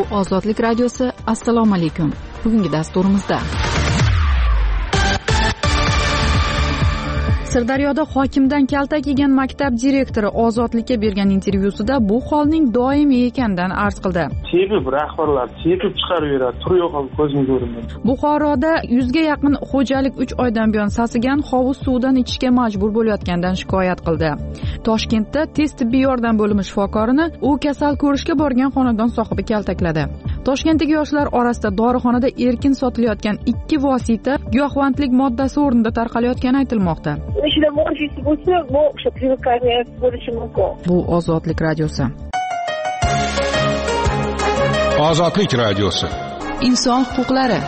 Ozodlik radiosi. Assalomu alaykum. Bugungi dasturimizda Sirdaryoda hokimdan kaltak yegan maktab direktori Ozodlikka bergan intervyusida bu holning doimiy ekanidan arz qildi. Tepib rahbarlar tepib chiqarib beradi, turib yo'qolib ko'zim ko'rinmaydi. Buxoroda 100 ga yaqin xo'jalik 3 oydan buyon sasigan hovuz suvidan ichishga majbur bo'layotgandan shikoyat qildi. Toshkentda tez tibbiy yordam bo'limi shifokorini u kasal ko'rishga borgan xonadon sohibi kaltakladi. Toshkentdagi yoshlar orasida dorixonada erkin sotilayotgan 2 vosita giyohvandlik moddasi o'rnida tarqalayotgani aytilmoqda. Bu Ozodlik radiosi. Ozodlik radiosi. Inson huquqlari.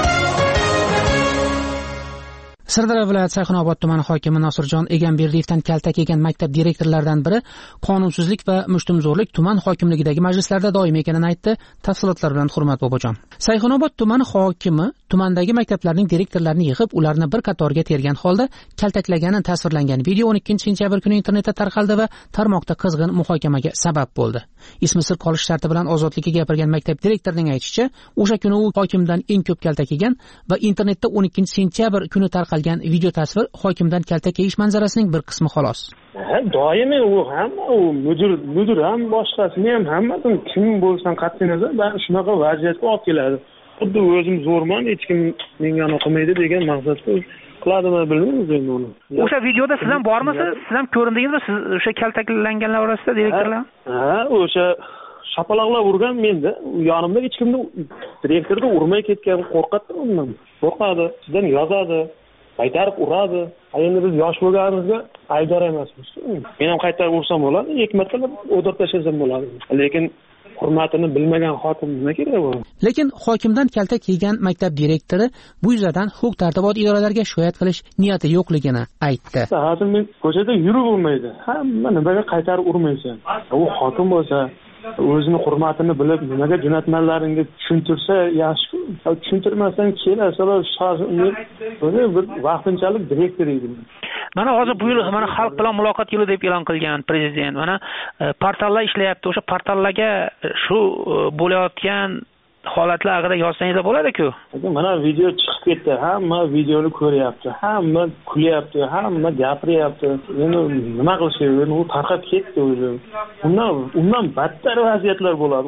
Sirdaryo viloyati Sayxunobod tumani hokimi Nosirjon Egamberdiyevdan kaltak yegan maktab direktorlaridan biri qonunsizlik va mushtumzo'rlik tuman hokimligidagi majlislarda doim ekanini aytdi. Tafsilotlar bilan Hurmat Bobojon. Sayxunobod tumani hokimi tumandagi maktablarning direktorlarini yig'ib, ularni bir qatorga tergan holda kaltaklagani tasvirlangan video 12-sentyabr kuni internetda tarqaldi va tarmoqda qizg'in muhokamaga sabab bo'ldi. Ismi sir qolish sharti bilan Ozodlikka gapirgan maktab direktorining aytishicha, o'sha kuni u hokimdan eng ko'p kaltak yegan va internetda 12-sentyabr kuni tarqalgan video tasvir hokimdan kaltak yeyish manzarasining bir qismi xolos. Doimiy u hamma u mudir ham boshqasini ham hammasini kim bo'lsan qat'iy nazar bari shunaqa vaziyatga olib keladi. Xuddi o'zim zo'rman, hech kim menga o'qimaydi degan maqsadda qiladimi bilmaymiz endi uni. O'sha videoda siz ham bormisiz? Siz ham ko'rindingizmi? Siz o'sha kaltaklanganlar orasida direktorlar? Ha, o'sha shapaloqlar urgan menda. Yonimda hech kimni direktorga urmay ketgan, qo'rqatdi undan. Qo'rqadi, sizdan yozadi, qaytarib uradi. Endi biz yosh bo'lganimizga aybdor emasmiz. Men ham qaytarib ursam bo'ladi, 2 martalab o'dirib tashlasam bo'ladi. Lekin hurmatini bilmagan hokim nima kerak bu? Lekin hokimdan kaltak yegan maktab direktori bu yuzasidan huquq-tartibot idoralariga shikoyat qilish niyati yo'qligini aytdi. Hozir men ko'chada yurib bo'lmaydi. Hamma nimaga qaytarib urmaysan? U hokim bo'lsa, o'zini hurmatini bilib, nimaga jo'natmalaringga tushuntirsa yaxshi-ku. Tushuntirmasdan kelasalar bir vaqtinchalik direktor edi. Mana hozir bu yil mana xalq bilan muloqot yili deb e'lon qilgan prezident. Mana portallar ishlayapti. O'sha portallarga shu bo'layotgan holatlar haqida yozsangiz bo'ladi-ku. Mana video chiqib ketdi. Hamma videoni ko'ryapti. Hamma kulyapti, hamma gapiryapti. Endi nima qilishni u tarqab ketdi o'zi. Undan battar vaziyatlar bo'ladi.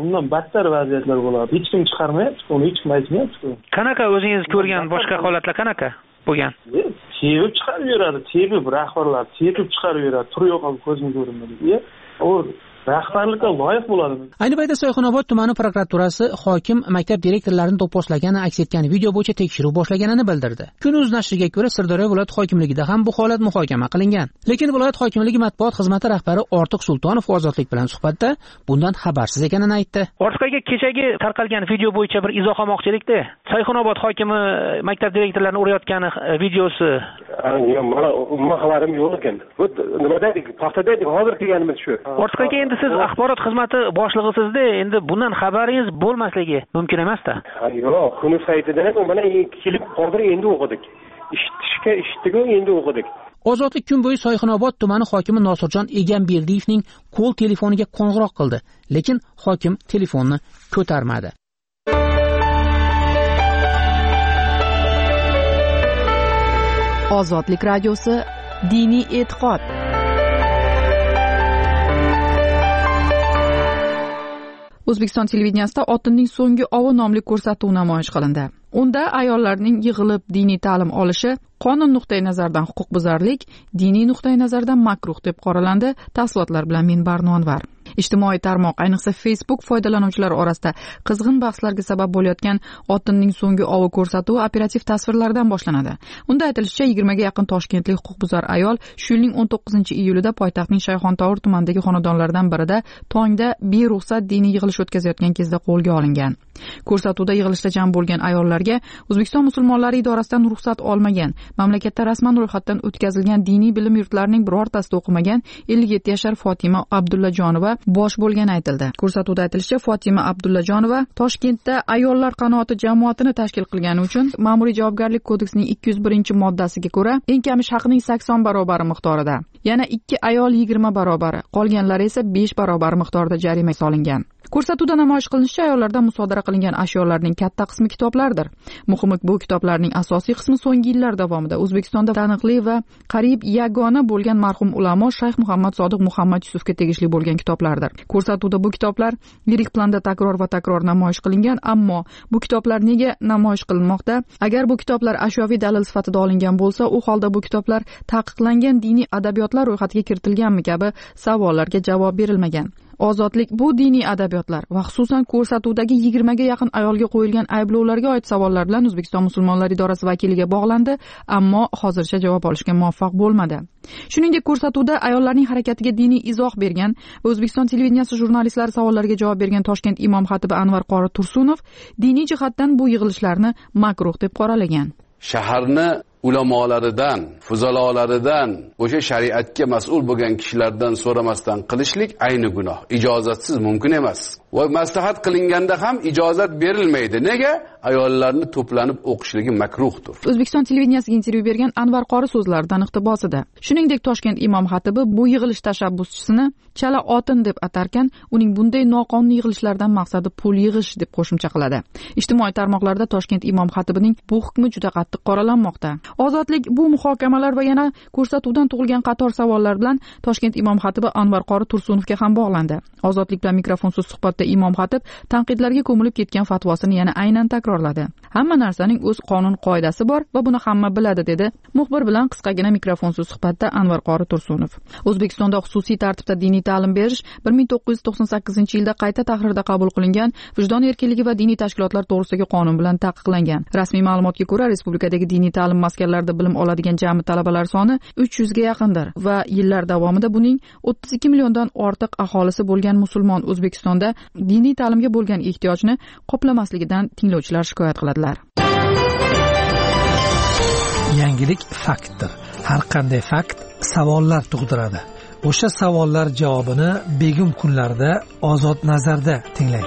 Hech kim chiqarmayapti, uni hech kim aytmayapti. Qanaqa o'zingiz ko'rgan boshqa holatlar qanaqa bo'lgan? Tepib chiqarib beradi, tepib rahbarlar tepib chiqarib beradi, turib yo'qolib ko'zim ko'rinmaydi. U rahbarlikka loyiq bo'ladi. Ayni paytda Sayxunobod tumani prokuraturasi hokim maktab direktorlarini do'pposlagani aks etgan video bo'yicha tekshiruv boshlaganini bildirdi. Kun.uz nashriga ko'ra Sirdaryo viloyat hokimligida ham bu holat muhokama qilingan. Lekin viloyat hokimligi matbuot xizmati rahbari Ortiq Sultonov Ozodlik bilan suhbatda bundan xabarsiz ekanini aytdi. Ortiq aka, kechagi tarqalgan video bo'yicha bir izoh olmoqchilikda. Sayxunobod hokimi maktab direktorlarini urayotgani videosi. Mana umuman xabarim yo'q ekan. Bu nimada paxtada hozir kelganimiz shu. Ortiq aka, endi siz axborot xizmati boshlig'isizda, endi bundan xabaringiz bo'lmasligi mumkin emas-da. Yo'q, kun saytidan mana kelib hozir endi o'qidik. Eshitdik-ku, endi o'qidik. Ozodlik kun bo'yi Sayxunobod tumani hokimi Nosirjon Egamberdiyevning qo'l telefoniga qo'ng'iroq qildi, lekin hokim telefonni ko'tarmadi. Ozodlik radiosi. Diniy e'tiqod. O'zbekiston televideniyasida Otinning so'nggi ovi nomli ko'rsatuv namoyish qilindi. Unda ayollarning yig'ilib diniy ta'lim olishi qonun nuqtai nazaridan huquqbuzarlik, diniy nuqtai nazaridan makruh deb qoralandi. Tafsilotlar bilan men Barnonvar. Ijtimoiy tarmoq, ayniqsa Facebook foydalanuvchilari orasida qizg'in bahslarga sabab bo'layotgan Otinning so'nggi ovi ko'rsatuvi operativ tasvirlardan boshlanadi. Unda aytilishicha, 20 ga yaqin toshkentlik huquqbuzar ayol shu yilning 19-iyulida poytaxtning Shayxontohur tumanidagi xonadonlardan birida tongda beruxsat diniy yig'ilish o'tkazayotgan kezda qo'lga olingan. Ko'rsatuvda yig'ilishda jam bo'lgan ayollarga O'zbekiston musulmonlari idorasidan ruxsat olmagan, mamlakatda rasman ro'yxatdan o'tkazilgan diniy bilim yurtlarining birortasida o'qimagan 57 yashar Fotima Abdullajonova bosh bo'lgani aytildi. Ko'rsatuvda aytilishicha, Fotima Abdullajonova Toshkentda ayollar qanoati jamoatini tashkil qilgani uchun Ma'muriy javobgarlik kodeksining 201-moddasiga ko'ra eng kami haqning 80 barobari miqdorida Yana 2 ayol 20 barobari, qolganlari esa 5 barobar miqdorda jarima solingan. Ko'rsatuvda namoyish qilinishicha, ayollardan musodara qilingan ashyolarning katta qismi kitoblardir. Muhimi, bu kitoblarning asosiy qismi so'nggi yillar davomida O'zbekistonda taniqli va qariyb yagona bo'lgan marhum ulamo Shayx Muhammad Sodiq Muhammad Yusufga tegishli bo'lgan kitoblardir. Ko'rsatuvda bu kitoblar yirik planda takror va takror namoyish qilingan, ammo bu kitoblar nega namoyish qilinmoqda? Agar bu kitoblar ashyoviy dalil sifatida olingan bo'lsa, u holda bu kitoblar taqiqlangan diniy adabiyotlar ro'yxatiga kiritilganmi kabi savollarga javob berilmagan. Ozodlik bu diniy adabiyotlar va xususan ko'rsatuvdagi 20 ga yaqin ayolga qo'yilgan ayblovlarga oid savollar bilan O'zbekiston musulmonlar idorasi vakiliga bog'landi, ammo hozircha javob olishga muvaffaq bo'lmadi. Shuningdek, ko'rsatuvda ayollarning harakatiga diniy izoh bergan va O'zbekiston televideniyasi jurnalistlari savollariga javob bergan Toshkent imom xatibi Anvar qori Tursunov diniy jihatdan bu yig'ilishlarni makruh deb qoralagan. Shaharni ulamolaridan, fuzalolaridan, o'sha shariatga mas'ul bo'lgan kishilardan so'ramasdan qilishlik ayni gunoh. Ijozatsiz mumkin emas. Va maslahat qilinganda ham ijozat berilmaydi. Nega? Ayollarni to'planib o'qishligi makruhdir. O'zbekiston televideniyasiga intervyu bergan Anvar qori so'zlaridan iqtibosida. Shuningdek, Toshkent imom xatibi bu yig'ilish tashabbuschisini chala otin deb atarkan, uning bunday noqonuniy yig'ilishlardan maqsadi pul yig'ish deb qo'shimcha qiladi. Ijtimoiy tarmoqlarda Toshkent imom xatibining bu hukmi juda qattiq qoralanmoqda. Ozodlik bu muhokamalar va yana ko'rsatuvdan tug'ilgan qator savollar bilan Toshkent imom xatibi Anvar qori Tursunovga ham bog'landi. Ozodlik bilan mikrofonsiz suhbatda imom xatib tanqidlarga ko'milib ketgan fatvosini yana aynan takrorladi. Hamma narsaning o'z qonun qoidasi bor va buni hamma biladi, dedi muxbir bilan qisqagina mikrofonsiz suhbatda Anvar qori Tursunov. O'zbekistonda xususiy tartibda diniy ta'lim berish 1998-yilda qayta tahrirda qabul qilingan Vijdon erkinligi va diniy tashkilotlar to'g'risidagi qonun bilan taqiqlangan. Rasmiy ma'lumotga ko'ra, respublikadagi diniy ta'lim maskanlarida bilim oladigan jami talabalar soni 300 ga yaqindir va yillar davomida buning 32 milliondan ortiq aholisi bo'lgan musulmon O'zbekistonda diniy ta'limga bo'lgan ehtiyojni qoplamasligidan tinglovchilar shikoyat qiladilar. Yangilik faktdir. Har qanday fakt savollar tug'diradi. O'sha savollar javobini begim kunlarda Ozod nazarda tinglang.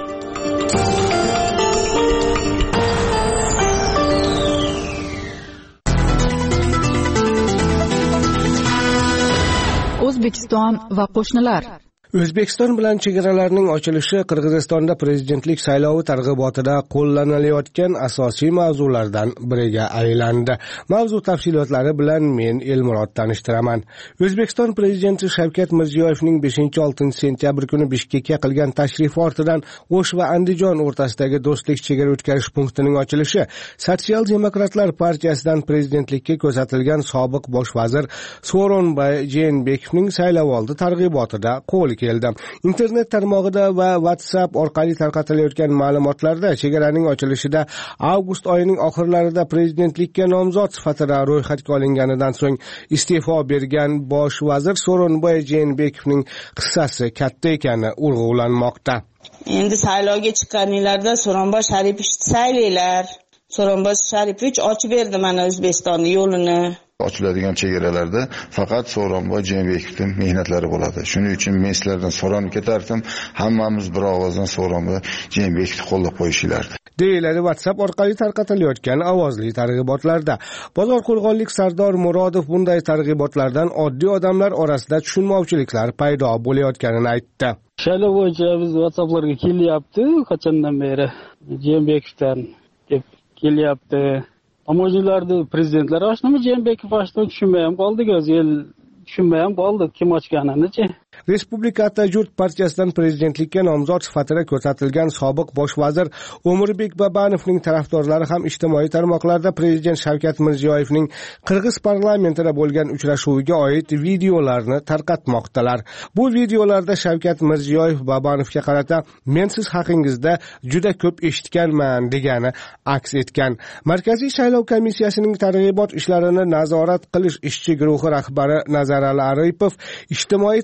O'zbekiston va qo'shnilar. O'zbekiston bilan chegaralarning ochilishi Qirg'izistonda prezidentlik saylovi targ'ibotida qo'llanilayotgan asosiy mavzulardan biriga aylandi. Mavzu tafsilotlari bilan men Elmurod tanishtiraman. O'zbekiston prezidenti Shavkat Mirziyoyevning 5-6 sentyabr kuni Bishkekka qilgan tashrifi ortidan O'sh va Andijon o'rtasidagi do'stlik chegara o'tkazish punktining ochilishi Sotsial demokratlar partiyasidan prezidentlikka ko'rsatilgan sobiq bosh vazir Sooronbay Jeenbekovning saylovoldi targ'ibotida qo'l keldi. Internet tarmog'ida va WhatsApp orqali tarqatilayotgan ma'lumotlarda chegaraning ochilishida avgust oyining oxirlarida prezidentlikka nomzod sifatida ro'yxatga olinganidan so'ng iste'fo bergan bosh vazir Sooronbay Jeenbekovning hissasi katta ekani urg'ulanmoqda. Endi saylovga chiqqaninglarda Sooronbay Sharipovich saylanglar. Sooronbay Sharipovich ochib berdi mana O'zbekistonning yo'lini. Ochiladigan chegaralarda faqat Sooronbay Jeenbekovning mehnatlari bo'ladi. Shuning uchun men sizlardan so'rab ketardim, hammamiz bir ovozdan Sooronbay Jeenbekovni qo'llab qo'yishinglardi. deyiladi WhatsApp orqali tarqatilayotgan ovozli targ'ibotlarda. Bozor qo'rg'onlik Sardor Murodov bunday targ'ibotlardan oddiy odamlar orasida tushunmovchiliklar paydo bo'layotganini aytdi. Saylov bo'yicha biz WhatsApplarga kelyapti, qachondan beri Jeenbekovdan deb kelyapti. Ammo'jilarni prezidentlar oshnimi Jeenbekov oshnimi tushunmay ham qoldik, o'zi el tushunmay ham qoldik kim ochganini-chi. Respublika Atajurt partiyasidan prezidentlikka nomzod sifatida ko'rsatilgan sobiq bosh vazir O'mirbek Babanovning tarafdorlari ham ijtimoiy tarmoqlarda prezident Shavkat Mirziyoyevning Qirg'iz parlamentida bo'lgan uchrashuviga oid videolarni tarqatmoqdalar. Bu videolarda Shavkat Mirziyoyev Babanovga qarata "Men siz haqingizda juda ko'p eshitganman" degani aks etgan. Markaziy saylov komissiyasining targ'ibot ishlarini nazorat qilish ishchi guruhi rahbari Nazarali Aripov ijtimoiy tarmoqlar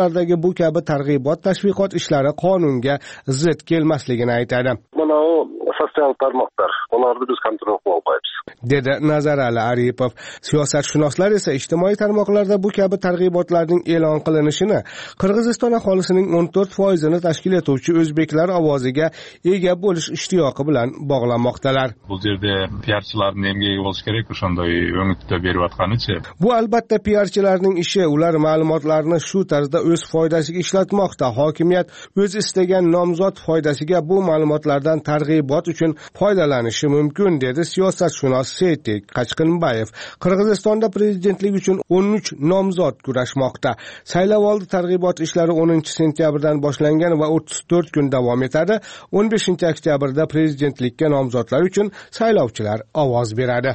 tarmoqlardagi bu kabi targ'ibot tashviqot ishlari qonunga zid kelmasligini aytadi. Mana u sotsial tarmoqlar, ularni biz kontrol qila olmaymiz, dedi Nazarali Aripov. Siyosatshunoslar esa ijtimoiy tarmoqlarda bu kabi targ'ibotlarning e'lon qilinishini Qirg'iziston aholisining 14%ni tashkil etuvchi o'zbeklar ovoziga ega bo'lish ishtiyoqi bilan bog'lamoqdalar. Bu yerda piarchilarning emgagi bo'lish kerak, o'shanday umidda berayotganicha. Bu albatta piarchilarning ishi, ular ma'lumotlarni shu tarzda o'z foydasiga ishlatmoqda. Hokimiyat o'z istagan nomzod foydasiga bu ma'lumotlardan targ'ibot uchun foydalanishi mumkin, dedi siyosatshunos Seytek Qachqinbayev. Qirg'izistonda prezidentlik uchun 13 nomzod kurashmoqda. Saylovoldi targ'ibot ishlari 10-sentyabrdan boshlangan va 34 kun davom etadi. 15-oktyabrda prezidentlikka nomzodlar uchun saylovchilar ovoz beradi.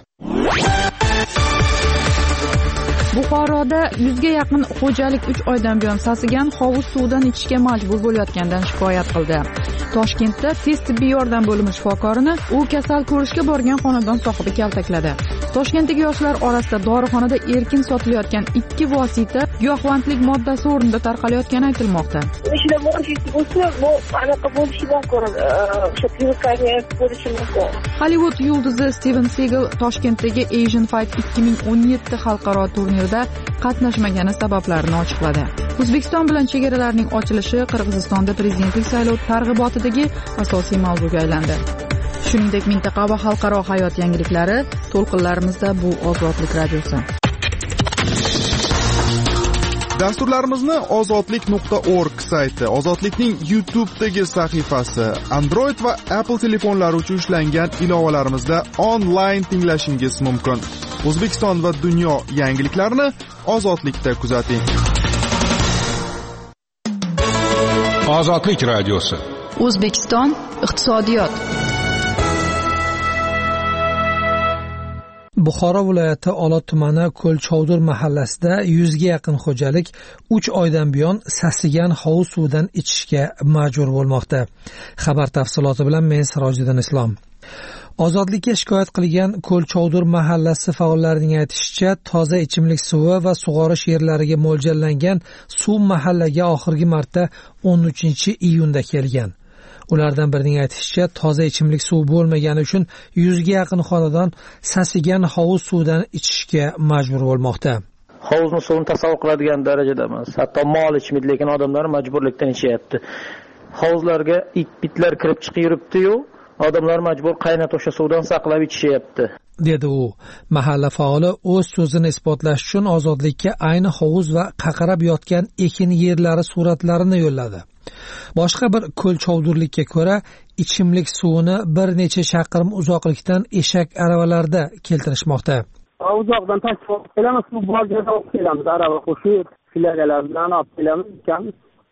Buxoroda 100 ga yaqin xo'jalik 3 oydan buyon sasigan hovuz suvidan ichishga majbur bo'layotgandan shikoyat qildi. Toshkentda tez tibbiy yordam bo'limi shifokorini u kasal ko'rishga borgan xonadon sohibi kaltakladi. Toshkentdagi yoshlar orasida dorixonada erkin sotilayotgan 2 vosita giyohvandlik moddasi o'rnida tarqalayotgani aytilmoqda. Ishlar bo'lsa, bu anaqa bo'lishi mumkin. O'sha pirukariya bo'lishi mumkin. Hollywood yulduzi Steven Seagal Toshkentdagi Asian Fight 2017 xalqaro turnirida qatnashmagani sabablarini ochiqladi. O'zbekiston bilan chegaralarning ochilishi Qirg'izistonda prezidentlik saylovi targ'ibotidagi asosiy mavzuga aylandi. Shuningdek, mintaqa va xalqaro hayot yangiliklari to'lqinlarimizda bu Ozodlik radiosi. Dasturlarimizni ozodlik.org sayti, Ozodlikning YouTube'dagi sahifasi, Android va Apple telefonlari uchun ishlangan ilovalarimizda onlayn tinglashingiz mumkin. O'zbekiston va dunyo yangiliklarini Ozodlikda kuzating. Ozodlik radiosi. O'zbekiston iqtisodiyot. Buxoro viloyati Olot tumani Ko'lchovdur mahallasida 100 ga yaqin xo'jalik 3 oydan buyon sasigan hovuz suvidan ichishga majbur bo'lmoqda. Xabar tafsiloti bilan men Sirojiddin Islom. Ozodlikka shikoyat qilgan Ko'lchovdur mahallasi faollarining aytishicha, toza ichimlik suvi va sug'orish yerlariga mo'ljallangan suv mahallaga oxirgi marta 13-iyunda kelgan. Ulardan birining aytishicha, toza ichimlik suv bo'lmagani uchun 100 ga yaqin xonadon sasigan hovuz suvidan ichishga majbur bo'lmoqda. Hovuzning suvini tasavvur qiladigan darajada emas. Hatto mol ichmaydi, lekin odamlar majburlikdan ichyapti. Hovuzlarga it-bitlar kirib chiqib yuribdi-yu, odamlar majbur qaynata o'sha suvdan saqlab ichishyapti, dedi u. Mahalla faoli o'z so'zini isbotlash uchun Ozodlikka ayni hovuz va qaqarab yotgan ekin yerlari suratlarini yo'lladi. Boshqa bir Ko'lchovdurlikka ko'ra, ichimlik suvini bir necha chaqirim uzoqlikdan eshak aravalarda keltirishmoqda. Uzoqdan tashrif qilamiz, suv bor joyda olib kelamiz, arava qo'shib, filagalar bilan olib kelamiz.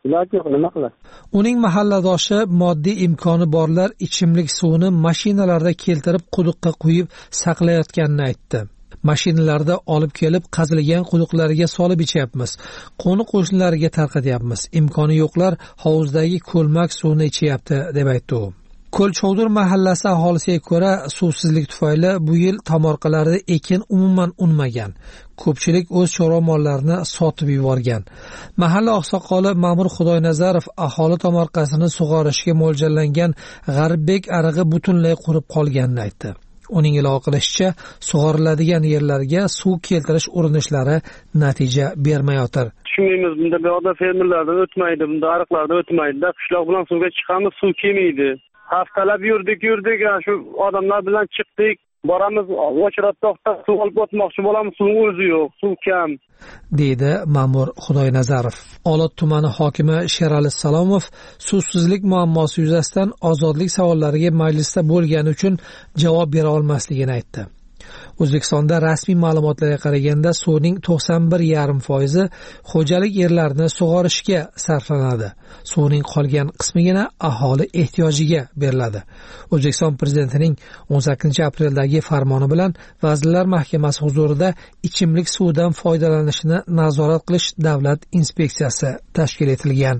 Uning mahalladoshi moddiy imkoni borlar ichimlik suvini mashinalarda keltirib quduqqa quyib saqlayotganini aytdi. Mashinalarda olib kelib qazilgan quduqlarga solib ichyapmiz. Qo'ni qo'shnilarga tarqatyapmiz. Imkoni yo'qlar hovuzdagi ko'lmak suvini ichyapti, deb aytdi u. Ko'lchovdur mahallasi aholisiga ko'ra, suvsizlik tufayli bu yil tomorqalarda ekin umuman unmagan. Ko'pchilik o'z chorva mollarini sotib yuborgan. Mahalla oqsoqoli Ma'mur Xudoynazarov aholi tomorqasini sug'orishga mo'ljallangan G'arbbek arig'i butunlay qurib qolganini aytdi. Uning ilova qilishicha, sug'oriladigan yerlarga suv keltirish urinishlari natija bermayotir. Tushunmaymiz, bunda buyoqda fermerlardan o'tmaydi, bunda ariqlardan o'tmaydi. Qishloq bilan suvga chiqamiz, suv kelmaydi. Haftalab yurdik, shu odamlar bilan chiqdik. Boramiz, o'chiratdoqda suv olib o'tmoqchi bo'lamiz, suvning o'zi yo'q, suv kam, deydi Ma'mur Xudoynazarov. Olot tumani hokimi Sherali Salomov suvsizlik muammosi yuzasidan ozodlik savollariga majlisda bo'lgani uchun javob bera olmasligini aytdi. O'zbekistonda rasmiy ma'lumotlarga qaraganda suvning 91,5% xo'jalik yerlarini sug'orishga sarflanadi. Suvning qolgan qismigina aholi ehtiyojiga beriladi. O'zbekiston prezidentining 18-apreldagi farmoni bilan Vazirlar Mahkamasi huzurida ichimlik suvidan foydalanishni nazorat qilish davlat inspeksiyasi tashkil etilgan.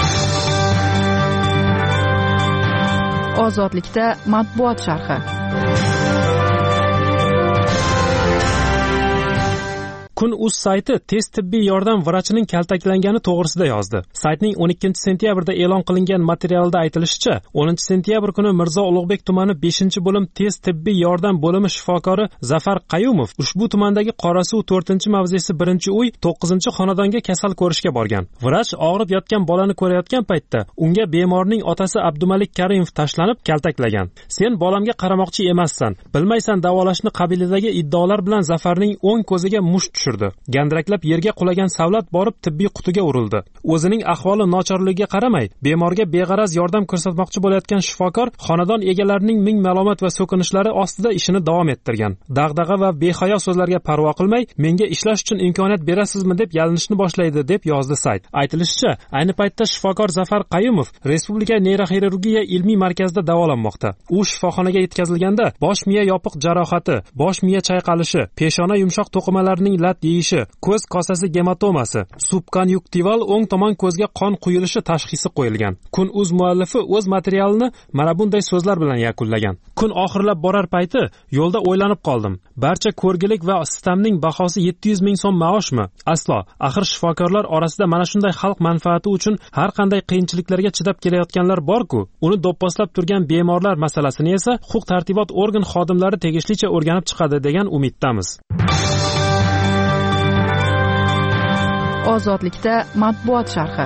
Ozodlikda matbuot sharhi. Kun.uz sayti tez tibbiy yordam vrachining kaltaklangani to'g'risida yozdi. Saytning 12-sentyabrda e'lon qilingan materialda aytilishicha, 10-sentyabr kuni Mirzo Ulug'bek tumani 5-bo'lim tez tibbiy yordam bo'limi shifokori Zafar Qayumov ushbu tumandagi Qorasuv 4-mavzesi 1-uy 9-xonadonga kasal ko'rishga borgan. Vrach og'rib yotgan bolani ko'rayotgan paytda unga bemorning otasi Abdumalik Karimov tashlanib kaltaklagan. "Sen bolamga qaramoqchi emassan, bilmaysan" davolashni qabilidagi iddaolar bilan Zafarning o'ng ko'ziga musht tushirdi. Gandiraklab yerga qulagan savlat borib tibbiy qutiga urildi. O'zining ahvoli nochorligiga qaramay, bemorga beg'araz yordam ko'rsatmoqchi bo'layotgan shifokor xonadon egalarining ming malomat va so'kinishlari ostida ishini davom ettirgan. Dag'dag'a va behayo so'zlarga parvo qilmay, "Menga ishlash uchun imkoniyat berasizmi?" deb yalinishni boshlaydi, deb yozdi sayt. Aytilishicha, ayni paytda shifokor Zafar Qayumov Respublika neyroxirurgiya ilmiy markazida davolanmoqda. U shifoxonaga yetkazilganda bosh miya yopiq jarohati, bosh miya chayqalishi, peshona yumshoq to'qimalarining lat yeyishi, ko'z kosasi gematomasi, subkonjunktival o'ng tomon ko'zga qon quyilishi tashxisi qo'yilgan. Kun.uz muallifi o'z materialini mana bunday so'zlar bilan yakunlagan. Kun oxirlab borar payti yo'lda o'ylanib qoldim. Barcha ko'rgilik va sistemning bahosi 700 ming so'm maoshmi? Aslo. Axir shifokorlar orasida mana shunday xalq manfaati uchun har qanday qiyinchiliklarga chidab kelayotganlar bor-ku. Uni do'pposlab turgan bemorlar masalasini esa huquq-tartibot organ xodimlari tegishlicha o'rganib chiqadi degan umiddamiz. Ozodlikda matbuot sharhi.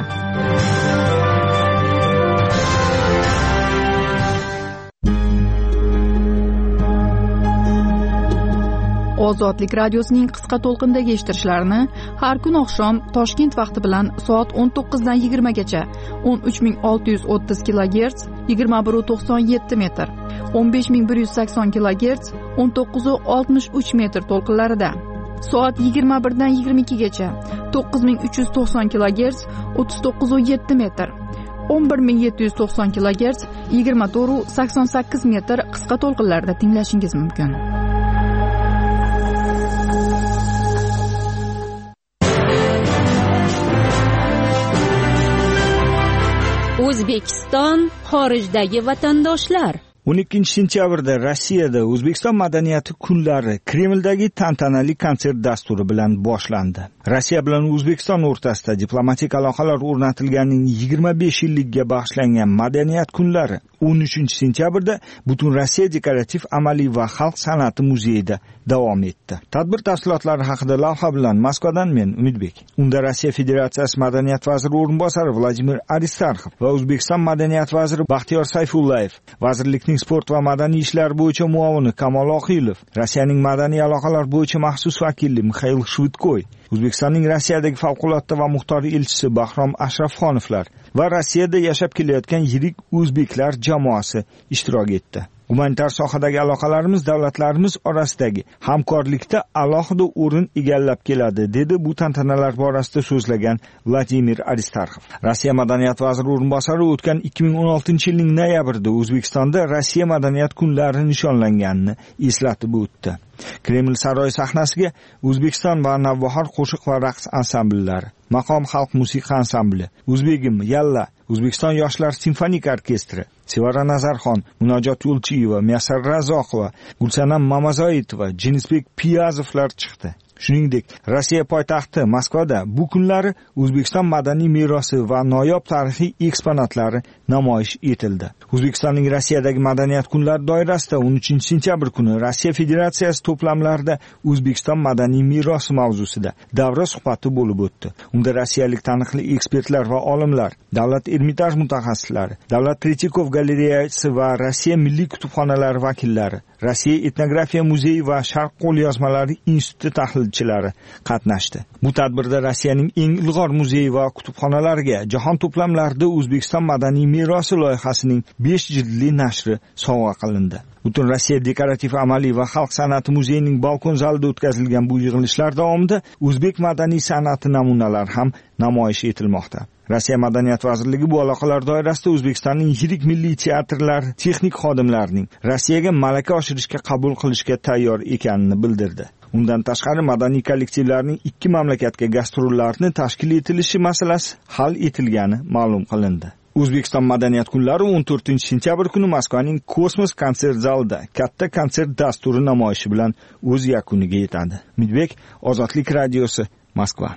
Ozodlik radiosining qisqa to'lqindagi eshittirishlarini har kun oqshom Toshkent vaqti bilan soat 19 dan 20 gacha 13630 kHz 21.97 metr, 15180 kHz 19.63 metr to'lqinlarida, soat 21 dan 22 gacha 9390 kHz 39.7 metr, 11790 kHz 24.88 metr qisqa to'lqinlarda tinglashingiz mumkin. O'zbekiston xorijdagi vatandoshlar. 12-sentyabrda Rossiyada O'zbekiston madaniyati kunlari Kremldagi tantanali konsert dasturi bilan boshlandi. Rossiya bilan O'zbekiston o'rtasida diplomatik aloqalar o'rnatilganining 25 yilligiga bag'ishlangan madaniyat kunlari 13-sentyabrda butun Rossiya dekorativ amaliy va xalq san'ati muzeyida davom etdi. Tadbir tafsilotlari haqida lavha bilan Moskvadan men Umidbek. Unda Rossiya Federatsiyasi madaniyat vaziri o'rinbosari Vladimir Aristarxov va O'zbekiston madaniyat vaziri Baxtiyor Sayfullayev, vazirlikning sport va madaniy ishlar bo'yicha muavini Kamol Oqilov, Rossiyaning madaniy aloqalar bo'yicha maxsus vakili Mixail Shvitkoy, O'zbekistonning Rossiyadagi favqulodda va muxtor elchisi Bahrom Ashrafxonovlar va Rossiyada yashab kelayotgan yirik o'zbeklar jamoasi ishtirok etdi. Humanitar sohadagi aloqalarimiz davlatlarimiz orasidagi hamkorlikda alohida o'rin egallab keladi, dedi bu tantanalar borasida so'zlagan Vladimir Aristarxov. Rossiya madaniyat vaziri o'rinbosari o'tgan 2016-yilning noyabrida O'zbekistonda Rossiya madaniyat kunlari nishonlanganini eslatib o'tdi. Kreml saroyi sahnasiga O'zbekiston va Navbahor qo'shiq va raqs ansambllari, Maqom xalq musiqa ansambli, O'zbegim Yalla, O'zbekiston yoshlar simfonik orkestri, Sevara Nazarxon, Munojot Yo'lchiyeva, Muyassar Razoqova, Gulsanam Mamazoitova, Jenisbek Piyazovlar chiqdi. Shuningdek, Rossiya poytaxti Moskvada bu kunlari O'zbekiston madaniy merosi va noyob tarixiy eksponatlari namoyish etildi. O'zbekistonning Rossiyadagi madaniyat kunlari doirasida 13-sentyabr kuni Rossiya Federatsiyasi to'plamlarida O'zbekiston madaniy merosi mavzusida davra suhbati bo'lib o'tdi. Unda rossiyalik taniqli ekspertlar va olimlar, davlat Ermitaj mutaxassislari, davlat Tretyakov galereyasi va Rossiya milliy kutubxonalari vakillari, Rossiya etnografiya muzeyi va Sharq qo'lyozmalari instituti tahlilchilari qatnashdi. Bu tadbirda Rossiyaning eng ilg'or muzeyi va kutubxonalariga jahon to'plamlarida O'zbekiston madaniy merosi loyihasining 5 jildli nashri sovg'a qilindi. Butun Rossiya dekorativ amaliy va xalq san'ati muzeyining balkon zalida o'tkazilgan bu yig'ilishlar davomida o'zbek madaniy san'ati namunalari ham namoyish etilmoqda. Rossiya madaniyat vazirligi bu aloqalar doirasida O'zbekistonning yirik milliy teatrlari texnik xodimlarining Rossiyaga malaka oshirishga qabul qilishga tayyor ekanini bildirdi. Undan tashqari madaniy kollektivlarning ikki mamlakatga gastrollarni tashkil etilishi masalasi hal etilgani ma'lum qilindi. O'zbekiston madaniyat kunlari 14-sentyabr kuni Moskvaning Kosmos konsert zalida katta konsert dasturi namoyishi bilan o'z yakuniga yetadi. Midbek, Ozodlik radiosi, Moskva.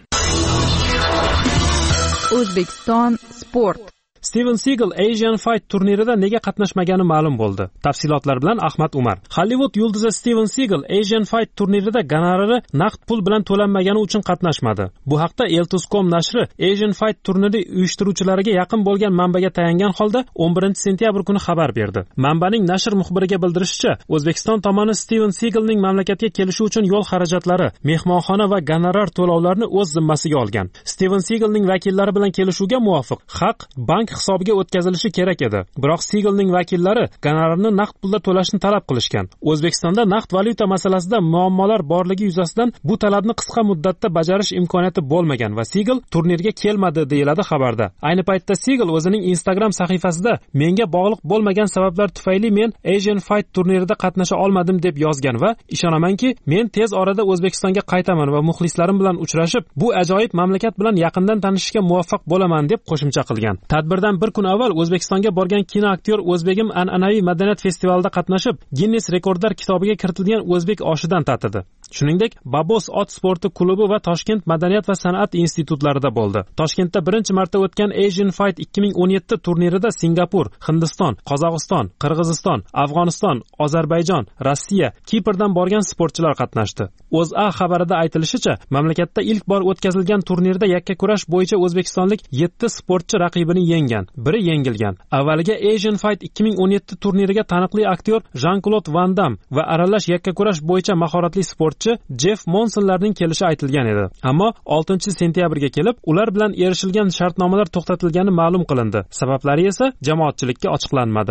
O'zbekiston sport. Steven Seagal Asian Fight turnirida nega qatnashmagani ma'lum bo'ldi. Tafsilotlar bilan Ahmad Umar. Hollywood yulduzi Steven Seagal Asian Fight turnirida gonorari naqd pul bilan to'lanmagani uchun qatnashmadi. Bu haqda Eltus.com nashri Asian Fight turniri uyushtiruvchilariga yaqin bo'lgan manbaga tayangan holda 11-sentyabr kuni xabar berdi. Manbaning nashr muxbiriga bildirishicha, O'zbekiston tomoni Steven Seagalning mamlakatga kelishi uchun yo'l xarajatlari, mehmonxona va gonorar to'lovlarini o'z zimmasiga olgan. Steven Seagalning vakillari bilan kelishuvga muvofiq haq bank hisobiga o'tkazilishi kerak edi. Biroq Seagalning vakillari gonorarni naqd pulda to'lashni talab qilishgan. O'zbekistonda naqd valyuta masalasida muammolar borligi yuzasidan bu talabni qisqa muddatda bajarish imkoniyati bo'lmagan va Seagal turnirga kelmadi deyiladi xabarda. Ayni paytda Seagal o'zining Instagram sahifasida menga bog'liq bo'lmagan sabablar tufayli men Asian Fight turnirida qatnasha olmadim deb yozgan va ishonamanki, men tez orada O'zbekistonga qaytaman va muxlislarim bilan uchrashib, bu ajoyib mamlakat bilan yaqindan tanishishga muvaffaq bo'laman deb qo'shimcha qilgan. Tadbirdan bir kun avval O'zbekistonga borgan kinoaktyor O'zbegim an'anaviy madaniyat festivalida qatnashib, Guinness rekordlar kitobiga kiritilgan o'zbek oshidan tatidi. Shuningdek, Babos ot sporti klubi va Toshkent madaniyat va san'at institutlarida bo'ldi. Toshkentda birinchi marta o'tgan Asian Fight 2017 turnirida Singapur, Hindiston, Qozog'iston, Qirg'iziston, Afg'oniston, Ozarbayjon, Rossiya, Kiprdan borgan sportchilar qatnashdi. O'zA xabarida aytilishicha, mamlakatda ilk bor o'tkazilgan turnirda yakkakurash bo'yicha o'zbekistonlik 7 sportchi raqibini yenggan, biri yengilgan. Avvaliga Asian Fight 2017 turniriga taniqli aktyor Jean-Claude Van Damme va aralash yakkakurash bo'yicha mahoratli sportchi Jeff Monsonlarning kelishi aytilgan edi. Ammo 6-sentyabrga kelib, ular bilan erishilgan shartnomalar to'xtatilgani ma'lum qilindi. Sabablari esa jamoatchilikka ochiqlanmadi.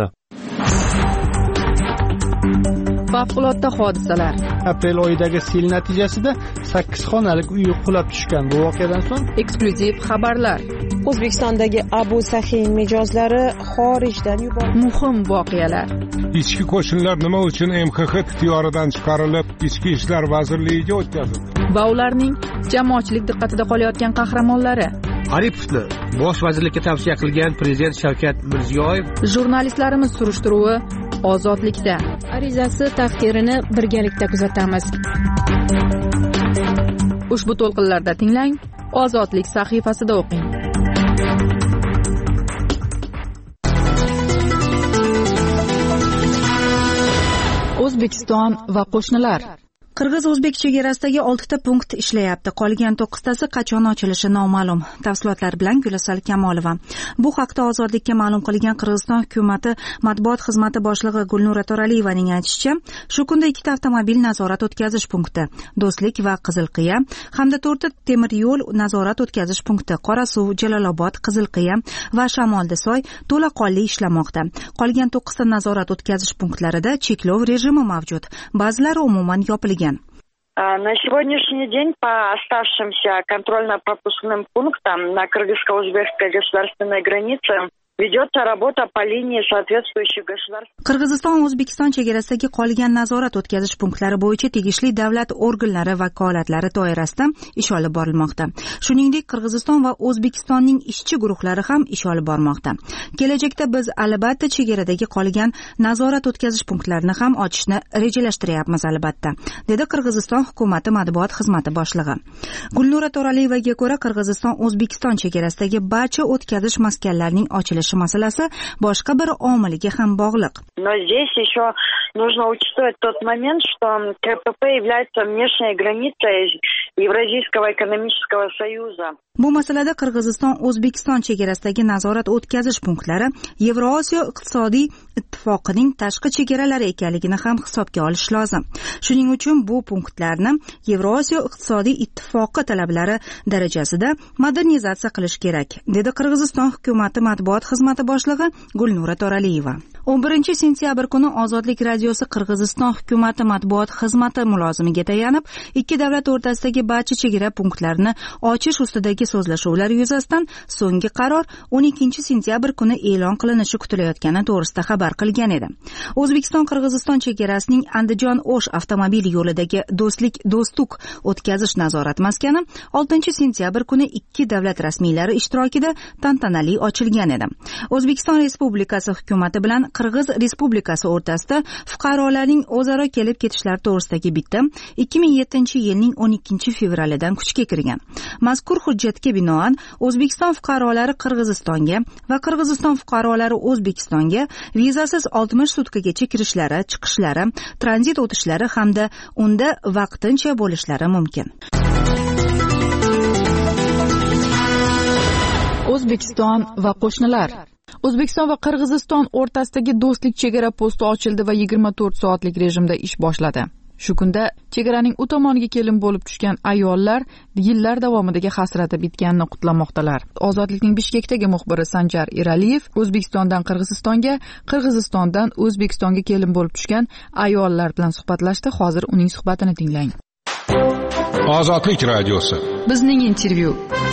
Favqulodda hodisalar. Aprel oyidagi sel natijasida 8 xonalik uy qulab tushgan. Bu voqeadan so'ng eksklyuziv xabarlar. O'zbekistondagi Abu Sahin mijozlari xorijdan yuborildi. Muhim voqealar. Ichki qo'shinlar nima uchun MXX ixtiyoridan chiqarilib, Ichki ishlar vazirligiga o'tkazildi? Va ularning jamoatchilik diqqatida qolayotgan qahramonlari. Aripovni bosh vazirlikka tavsiya qilgan prezident Shavkat Mirziyoyev. Jurnalistlarimiz surishtiruvi Ozodlikda. Arizasi taqdirini birgalikda kuzatamiz. Ushbu to'lqinlarda tinglang, Ozodlik sahifasida o'qing. O'zbekiston va qo'shnilar. Qirg'iz-o'zbek chegarasidagi 6 ta punkt ishlayapti. Qolgan 9tasi qachon ochilishi noma'lum. Tafsilotlar bilan Gulasal Kamolova. Bu haqda Ozodlikka ma'lum qilgan Qirg'iziston hukumati matbuot xizmati boshlig'i Gulnura To'raliyevaning aytishicha, shu kunda 2 ta avtomobil nazorat o'tkazish punkti, Do'stlik va Qizilqiya hamda 4 ta temir yo'l nazorat o'tkazish punkti, Qorasuv, Jalolobod, Qizilqiya va Shamoldisoy to'laqonli ishlamoqda. Qolgan 9 ta nazorat o'tkazish punktlarida cheklov rejimi mavjud. Ba'zilari umuman yopilgan. На сегодняшний день по оставшимся контрольно-пропускным пунктам на кыргызско-узбекской государственной границе ведется работа по линии соответствующих государств. Qirg'iziston-O'zbekiston chegarasidagi qolgan nazorat o'tkazish punktlari bo'yicha tegishli davlat organlari vakolatlari doirasida ish olib borilmoqda. Shuningdek, Qirg'iziston va O'zbekistonning ishchi guruhlari ham ish olib bormoqda. Kelajakda biz albatta chegaradagi qolgan nazorat o'tkazish punktlarini ham ochishni rejalashtiryapmiz albatta, dedi Qirg'iziston hukumati matbuot xizmati boshlig'i. Gulnura To'raliyevaga ko'ra, Qirg'iziston-O'zbekiston chegarasidagi barcha o'tkazish maskanlarining ochilishi masalasi boshqa bir omiliga ham bog'liq. Но здесь еще нужно учитывать тот момент, что КПП является внешней границей Евразийского экономического союза. Bu masalada Qirg'iziston-O'zbekiston chegarasidagi nazorat o'tkazish punktlari Yevrosiyo iqtisodiy ittifoqining tashqi chegaralari ekanligini ham hisobga olish lozim. Shuning uchun bu punktlarni Yevrosiyo iqtisodiy ittifoqi talablari darajasida modernizatsiya qilish kerak, dedi Qirg'iziston hukumati matbuot xizmati boshlig'i Gulnura To'raliyeva. 11-sentyabr kuni Ozodlik radiosi Qirg'iziston hukumati matbuot xizmati mulozimiga tayanib, ikki davlat o'rtasidagi barcha chegara punktlarini ochish ustidagi so'zlashuvlar yuzasidan so'nggi qaror 12 sentyabr kuni e'lon qilinishi kutilayotgani to'g'risida xabar qilgan edi. O'zbekiston-Qirg'iziston chegarasining Andijon-O'sh avtomobil yo'lidagi Do'stuk o'tkazish nazorat maskani 6 sentyabr kuni ikki davlat rasmiylari ishtirokida tantanali ochilgan edi. O'zbekiston Respublikasi hukumati bilan Qirg'iz Respublikasi o'rtasida fuqarolarning o'zaro kelib ketishlari to'g'risidagi bitim 2007-yilning 12 fevralidan kuchga kirgan. Mazkur hujjatga binoan O'zbekiston fuqarolari Qirg'izistonga va Qirg'iziston fuqarolari O'zbekistonga vizasiz 60 sutkagacha kirishlari, chiqishlari, tranzit o'tishlari hamda unda vaqtincha bo'lishlari mumkin. O'zbekiston va qo'shnilar. O'zbekiston va Qirg'iziston o'rtasidagi do'stlik chegara posti ochildi va 24 soatlik rejimda ish boshladi. Shu kunda chegaraning u tomoniga kelin bo'lib tushgan ayollar yillar davomidagi hasrati bitganini qutlamoqdalar. Ozodlikning Bishkekdagi muxbiri Sanjar Eraliyev O'zbekistondan Qirg'izistonga, Qirg'izistondan O'zbekistonga kelin bo'lib tushgan ayollar bilan suhbatlashdi. Hozir uning suhbatini tinglang. Ozodlik radiosi. Bizning intervyu.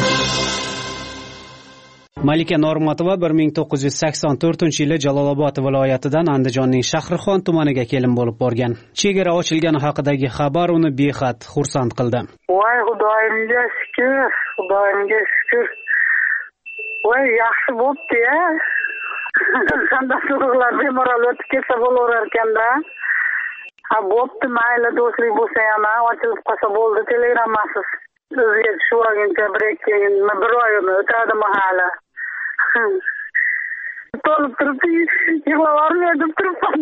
Malika Normatova 1984-yili Jalolobod viloyatidan Andijonning Shahrixon tumaniga kelin bo'lib borgan. Chegara ochilgani haqidagi xabar uni behad xursand qildi. Voy Xudoyimga shukr, Xudoyimga shukr. Voy yaxshi bo'pti-ya. Qanday so'rovlar bemalol o'tib ketsa bo'lar ekanda. Ha bo'pti, mayli do'stlik bo'lsa ham ochilib qolsa bo'ldi, telegrammasiz. O'ziga shu olguncha bir oyimi o'tadimi hali. To'lib turibdi, yig'lab olmadim turibman.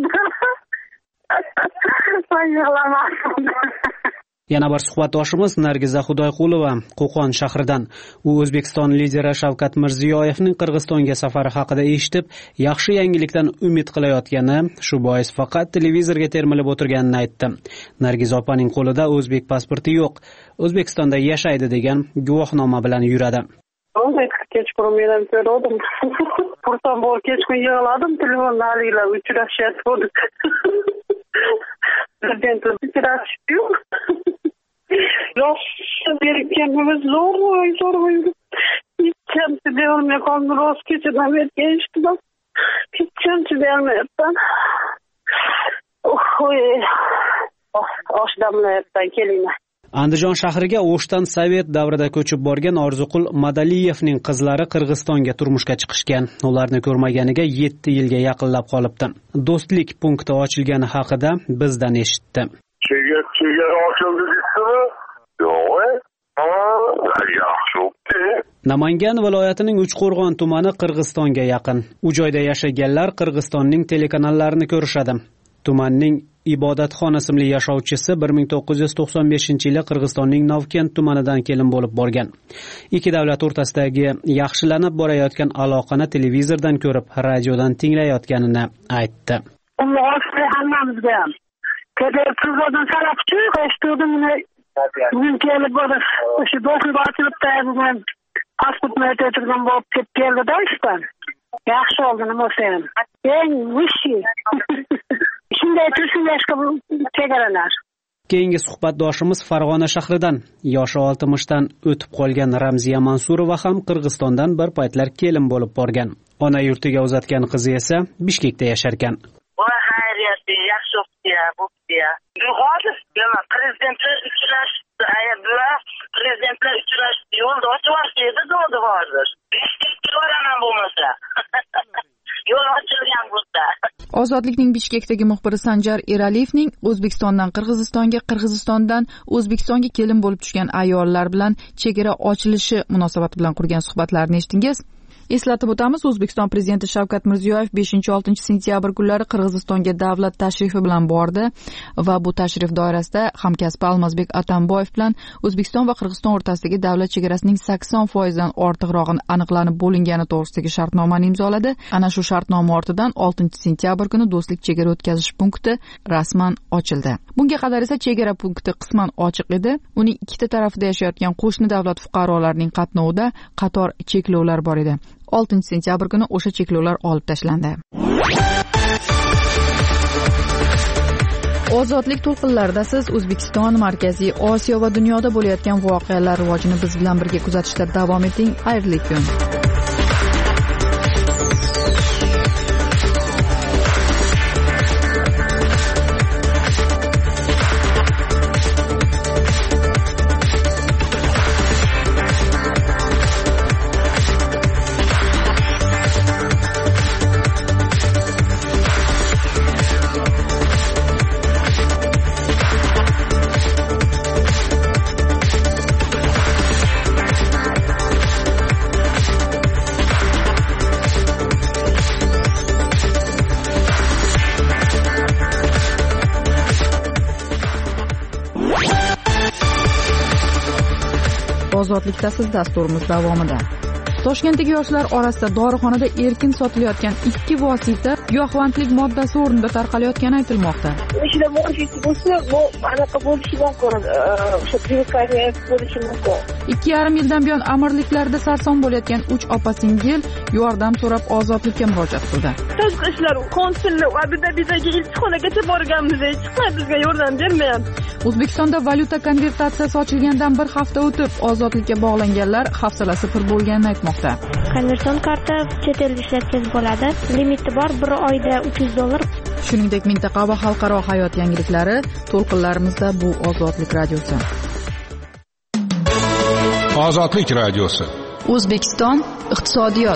Yana bir suhbatdoshimiz Nargiza Xudoyqulova Qo'qon shahridan. U O'zbekiston lideri Shavkat Mirziyoyevning Qirg'izistonga safari haqida eshitib, yaxshi yangilikdan umid qilayotgani, shu bois faqat televizorga termilib o'tirganini aytdi. Nargiza opaning qo'lida o'zbek pasporti yo'q. O'zbekistonda yashaydi degan guvohnoma bilan yuradi. Kechqurun men ham ko'rdim. Xursand bo'lib kechqurun yig'ladim, telefonda haligilar uchrashyapti. Prezidentlar uchrashdi. Yosh berganimiz zo'r. Hechqancha deyolmay qoldim, rost kechadan eshitdim. Hechqancha deyolmayapman. Osh damlayapman, kelinglar. Andijon shahriga O'shdan Sovet davrida ko'chib borgan Orziqul Madaliyevning qizlari Qirg'izistonga turmushga chiqishgan. Ularni ko'rmaganiga 7 yilga yaqinlab qolibdi. Do'stlik punkti ochilgani haqida bizdan eshitdi. Chegara ochildi deysizmi? Yo'q. Yaxshi bo'pti. Namangan viloyatining Uchqo'rg'on tumani Qirg'izistonga yaqin. U joyda yashaganlar Qirg'izistonning telekanallarini ko'rishadi. Tumanning Ibodatxon ismli yashovchisi 1995-yili Qirg'izistonning Novkent tumanidan kelin bo'lib borgan. Ikki davlat o'rtasidagi yaxshilanib borayotgan aloqani televizordan ko'rib, radiodan tinglayotganini aytdi. Hammamizga Qirg'iziston tarafchi eshitdim, men kelib bordim. O'sha do'stlik ochilibdi, bugun pasportni o'tirgan bo'lib keldi-da ishdan. Yaxshi oldi, nima bo'lsa ham. Eng vishi. Shunday tushunishga chegaralar. Keyingi suhbatdoshimiz Farg'ona shahridan, yoshi 60dan o'tib qolgan Ramziya Mansurova ham Qirg'izistondan bir paytlar kelin bo'lib borgan. Ona yurtiga uzatgan qizi esa Bishkekda yashar ekan. Voy xayriyatli, yaxshi o'qitdi-ya, bo'pti-ya. Hozir prezidentlar uchrashdi, ayablar, prezidentlar uchrashdi, yo'lda ochib olishdi dedi hozir. Bishkekka boraman bo'lmasa. Yo'l ochilgan bo'lsa. Ozodlikning Bishkekdagi muxbiri Sanjar Eraliyevning O'zbekistondan Qirg'izistonga, Qirg'izistondan O'zbekistonga kelin bo'lib tushgan ayollar bilan chegara ochilishi munosabati bilan qurgan suhbatlarini eshitdingiz. Eslatib o'tamiz, O'zbekiston prezidenti Shavkat Mirziyoyev 5-6 sentyabr kunlari Qirg'izistonga davlat tashrifi bilan bordi va bu tashrif doirasida hamkasbi Almazbek Atamboyev bilan O'zbekiston va Qirg'iziston o'rtasidagi davlat chegarasining 80% dan ortiqrog'i aniqlanib bo'lingani to'g'risidagi shartnomani imzoladi. Ana shu shartnoma ortidan 6 sentyabr kuni do'stlik chegara o'tkazish punkti rasman ochildi. Bunga qadar esa chegara punkti qisman ochiq edi. Uning ikkita tarafida yashayotgan qo'shni davlat fuqarolarining qatnovida qator cheklovlar bor edi. 6 sentyabr kuni o'sha cheklovlar olib tashlandi. Ozodlik to'lqinlarida siz O'zbekiston, Markaziy Osiyo va dunyoda bo'layotgan voqealar rivojini biz bilan birga kuzatishda davom eting. Xayrli kun. Ozodlikda siz dasturimiz davomida. Toshkentdagi yoshlar orasida dorixonada erkin sotilayotgan 2 vosita giyohvandlik moddasi o'rnida tarqalayotgani aytilmoqda. Ichida morfin bo'lsa, bu anaqa bo'lishi mumkin. O'sha привыкание bo'lishi mumkin. 2,5 yildan buyon amirliklarda sarson bo'layotgan 3 opa-singil yordam so'rab ozodlikka murojaat qildi. Tashqi ishlar konsullik va Abu-Dabidagi elchixonagacha borganmiz, hech qanday bizga yordam bermayapti. O'zbekistonda valyuta konvertatsiyasi ochilgandan bir hafta o'tib, ozodlikka bog'langanlar hafsalasi pir bo'lganini aytmoqda. Konversion karta chet elda ishlatsangiz bo'ladi. Limiti bor, 1 oyda $300. Shuningdek, mintaqa va xalqaro hayot yangiliklari to'lqinlarimizda bu Ozodlik radiosi. Ozodlik radiosi. O'zbekiston iqtisodiyot.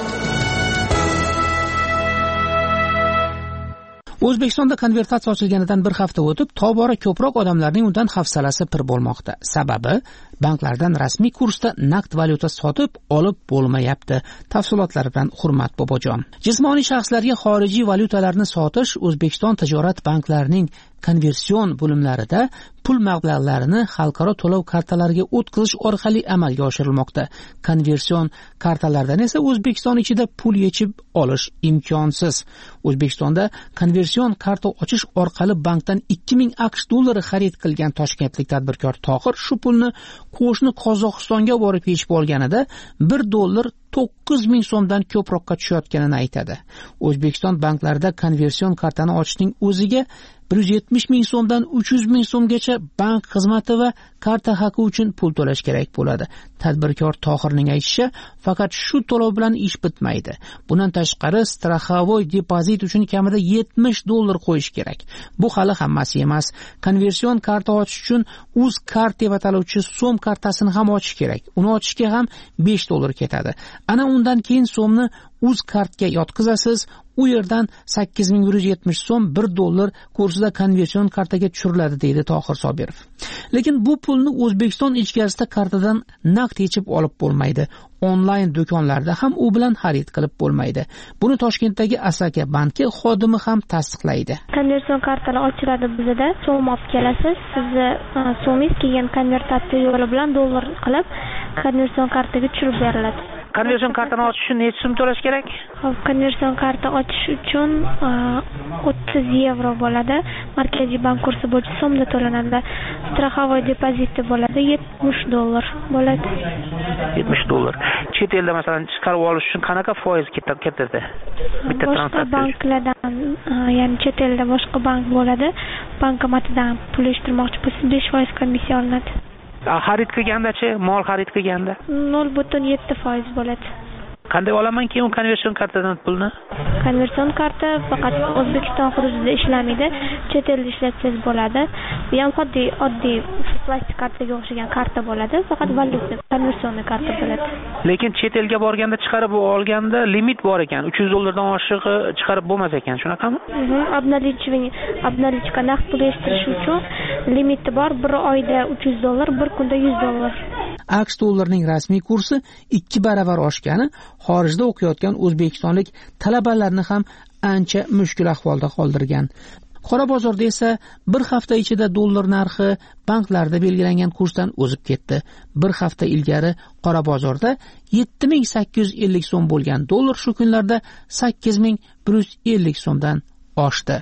O'zbekistonda konvertatsiya ochilganidan bir hafta o'tib, tobora ko'proq odamlarning undan hafsalasi pir bo'lmoqda. Sababi, banklardan rasmiy kursda naqd valyuta sotib olib bo'lmayapti. Tafsilotlar bilan Hurmat Bobojon. Jismoniy shaxslarga xorijiy valyutalarni sotish O'zbekiston tijorat banklarining konversion bo'limlarida pul mablag'larini xalqaro to'lov kartalariga o'tkazish orqali amalga oshirilmoqda. Konversion kartalardan esa O'zbekiston ichida pul yechib olish imkonsiz. O'zbekistonda konversion karta ochish orqali bankdan $2000 xarid qilgan toshkentlik tadbirkor Tohir shu pulni qo'shni Qozog'istonga borib yechib olganida $1 9,000 so'mdan ko'proqqa tushayotganini aytadi. O'zbekiston banklarida konversion kartani ochishning o'ziga 170,000 so'mdan 300,000 so'mgacha bank xizmati va karta haqi uchun pul to'lash kerak bo'ladi. Tadbirkor Tohirning aytishicha, faqat shu to'lov bilan ish bitmaydi. Bundan tashqari, straxavoy depozit uchun kamida $70 qo'yish kerak. Bu hali hammasi emas. Konversion karta ochish uchun UzCard deb ataluvchi so'm kartasini ham ochish kerak. Uni ochishga ham $5 ketadi. Ana undan keyin so'mni UzCardga yotqizasiz. U yerdan 8,170 so'm $1 kursida konversion kartaga tushiriladi, deydi Tohir Sobirov. Lekin bu pulni O'zbekiston ichkarisida kartadan naqd yechib olib bo'lmaydi. Onlayn do'konlarda ham u bilan xarid qilib bo'lmaydi. Buni Toshkentdagi Asaka banki xodimi ham tasdiqlaydi. Konversion kartalar ochiladi bizda, so'm olib kelasiz. Sizni so'mingiz keyin konvertatsiya yo'li bilan dollar qilib konversion kartaga tushirib beriladi. Konversion kartani ochish uchun necha so'm to'lash kerak? Konversion karta ochish uchun €30 bo'ladi. Markaziy bank kursi bo'yicha so'mda to'lanadi. Straxavoy depoziti bo'ladi, $70 bo'ladi. $70. Chet elda masalan chiqarib olish uchun qanaqa foiz ketadi? Bitta transaksiya banklardan, ya'ni chet elda boshqa bank bo'ladi. Bankomatidan pul yechirmoqchi bo'lsa 5% komissiya olinadi. Xarid qilganda-chi, mol xarid qilganda 0,7% bo'ladi. Qanday olaman keyin konversion kartadan pulni? Konversion karta faqat O'zbekiston hududida ishlamaydi, chet elda ishlatsangiz bo'ladi. Bu ham oddiy plastik kartaga o'xshagan karta bo'ladi, faqat valyuta konversion karta bo'ladi. Lekin chet elga borganda chiqarib olganda limit bor ekan, $300 dan oshig'i chiqarib bo'lmas ekan, shunaqami? Obnalishga naqd pul yechirish uchun limiti bor, 1 oyda $300, 1 kunda $100. AQSh dollarining rasmiy kursi 2 baravar oshgani xorijda o'qiyotgan o'zbekistonlik talabalarni ham ancha mushkul ahvolda qoldirgan. Qora bozorda esa bir hafta ichida dollar narxi banklarda belgilangan kursdan o'zib ketdi. Bir hafta ilgari qora bozorda 7,850 so'm bo'lgan dollar shu kunlarda 8,150 so'mdan oshdi.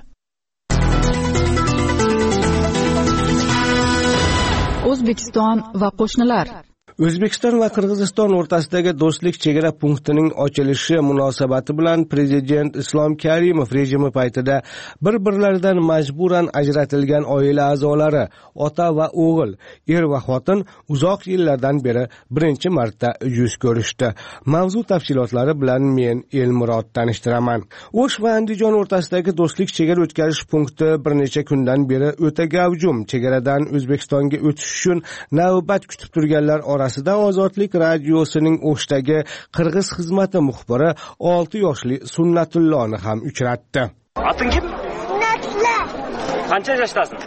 O'zbekiston va qo'shnilar. O'zbekiston va Qirg'iziston o'rtasidagi do'stlik chegara punktining ochilishi munosabati bilan Prezident Islom Karimov rejimi paytida bir-birlaridan majburan ajratilgan oila a'zolari, ota va o'g'il, er va xotin uzoq yillardan beri birinchi marta yuz ko'rishdi. Mavzu tafsilotlari bilan men Elmurod tanishtiraman. O'sh va Andijon o'rtasidagi do'stlik chegara o'tkazish punkti bir necha kundan beri o'ta gavjum. Chegaradan O'zbekistonga o'tish uchun navbat kutib turganlar orasida Ozodlik radiosining O'shdagi Qirg'iz xizmati muxbiri 6 yoshli Sunnatulloni ham uchratdi. Ating kim? Sunnatullo. Qancha yoshdasan?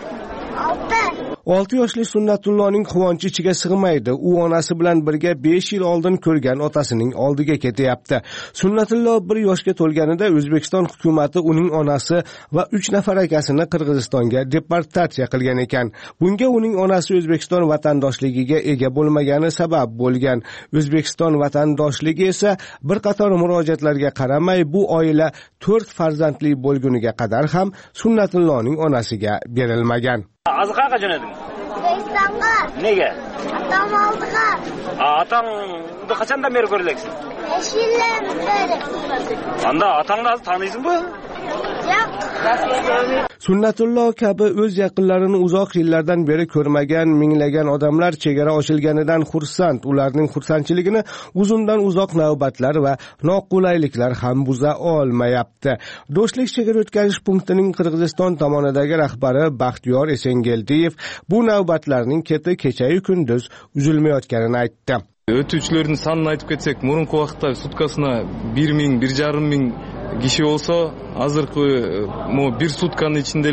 6 yoshli Sunnatulloning quvonchi ichiga sig'maydi. U onasi bilan birga 5 yil oldin ko'rgan otasining oldiga ketyapti. Sunnatullo 1 yoshga to'lganida O'zbekiston hukumatı uning onasi va 3 nafar akasini Qirg'izistonga deportatsiya qilgan ekan. Bunga uning onasi O'zbekiston vatandoshligiga ega bo'lmagani sabab bo'lgan. O'zbekiston vatandoshligi esa bir qator murojaatlarga qaramay bu oila 4 farzandli bo'lguniga qadar ham Sunnatulloning onasiga berilmagan. Hozir qayerga jo'nading? O'zbekistonga. Nega? Otam oldiga. Otangni qachondan beri ko'ryapsan? 5 yildan beri. Anda otangni taniysizmi? Yo'q. Sunnatullo kabi o'z yaqinlarini uzoq yillardan beri ko'rmagan minglagan odamlar chegara ochilganidan xursand. Ularning xursandchiligini uzundan uzoq navbatlar va noqulayliklar ham buza olmayapti. Do'stlik chegara o'tkazish punktining Qirg'iziston tomonidagi rahbari Baxtiyor Esengeldiyev bu navbatlarning keti kecha-yu kunduz uzilmayotganini aytdi. O'tuvchilarning sonini aytib ketsek, burungi vaqtda sutkasina 1,000-1,5 ming kishi bo'lsa, hozirgi bir sutkaning ichida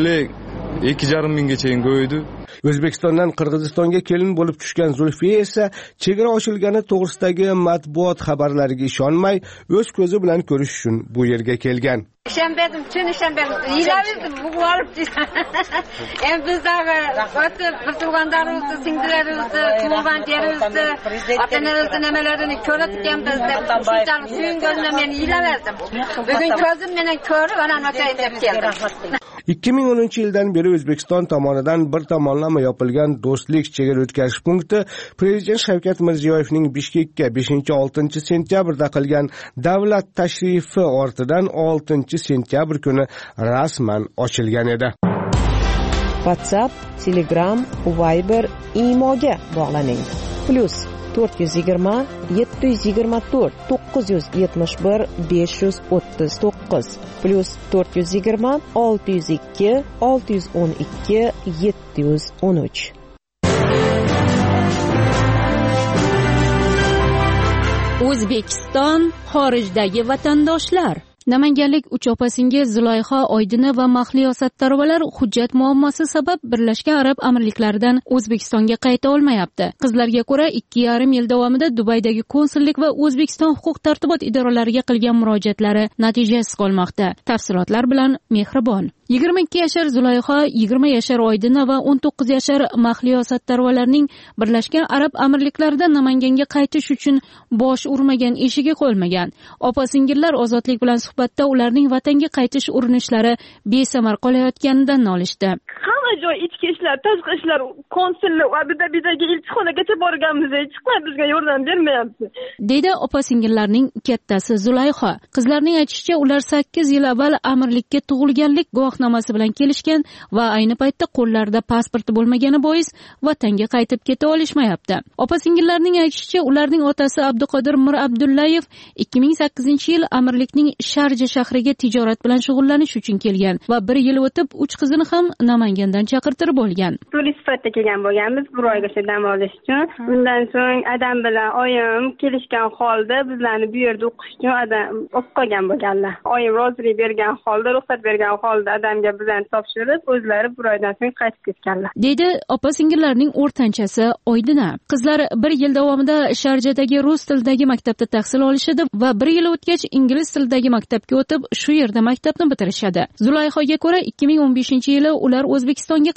2,5 minggacha ko'paydi. O'zbekistondan Qirg'izistonga kelin bo'lib tushgan Zulfiya esa chegara ochilgani to'g'risidagi matbuot xabarlariga ishonmay, o'z ko'zi bilan ko'rish uchun bu yerga kelgan. Shanbadim, yilaverdim, bu olib endi bizdagi bir turganlarimizni, singillarimizni, tuyg'an yerimizni, ota-onamizni nimalarini ko'rayotganmiz deb, shunchalik suyunganimdan men yilaverdim. Bugun ko'zim bilan ko'rib, ana o'tayin deb keldim. 2010-yildan beri O'zbekiston tomonidan bir tomonlama yopilgan do'stlik chegara o'tkazish punkti Prezident Shavkat Mirziyoyevning Bishkekka 5-6 sentyabrda qilgan davlat tashrifi ortidan 6 sentyabr kuni rasman ochilgan edi. WhatsApp, Telegram, Viber, Imoga bog'laning. +420 724 971 539 +420 602 612 713. O'zbekiston xorijdagi vatandoshlar. Namanganlik 3 opa-singil Zulayho Oydina va Mahliyo Sattorovalar hujjat muammosi sabab Birlashgan Arab Amirliklaridan O'zbekistonga qayta olmayapti. Qizlarga ko'ra 2,5 yil davomida Dubaydagi konsullik va O'zbekiston huquq-tartibot idoralariga qilgan murojaatlari natijasiz qolmoqda. Tafsilotlar bilan Mehribon. 22 yashar Zulayho, 20 yashar Oydina va 19 yashar Mahliyo Sattorovalarning Birlashgan Arab Amirliklaridan Namanganga qaytish uchun bosh urmagan eshigi qolmagan. Opa-singillar Ozodlik bilan suhbatda ularning vatanga qaytish urinishlari besamar qolayotganidan nolishdi. Hamma joy ichki ishlar, tashqi ishlar, konsullik va Abudabidagi elchixonagacha borganmiz, hech kim bizga yordam bermayapti, dedi opa-singillarning kattasi Zulayho. Qizlarning aytishicha, ular 8 yil avval amirlikka tug'ilganlik guvohnomasi bilan kelishgan va ayni paytda qo'llarida pasporti bo'lmagani bois vatanga qaytib keta olishmayapti. Opa-singillarning aytishicha, ularning otasi Abduqodir Mir Abdullayev 2008-yil amirlikning Sharja shahriga tijorat bilan shug'ullanish uchun kelgan va 1 yil o'tib 3 qizini ham Namangandan chaqirtirib olgan. Turist sifatida kelgan bo'lganmiz, bir oyga dam olish uchun. Undan so'ng adam bilan oyim kelishgan holda bizlarni bu yerda o'qish uchun adam olib qolgan bo'lganlar. Oyim rozilik bergan holda, ruxsat bergan holda adamga bizlarni topshirib, o'zlari bir oydan so'ng qaytib ketganlar, dedi opa-singillarning o'rtanchasi Oydina. Qizlar 1 yil davomida Sharjadagi rus tilidagi maktabda tahsil olishadi va 1 yil o'tgach ingliz tilidagi maktabga o'tib, shu yerda maktabni bitirishadi. Zulayhoga ko'ra 2015-yili ular O'zbekistonga qaytish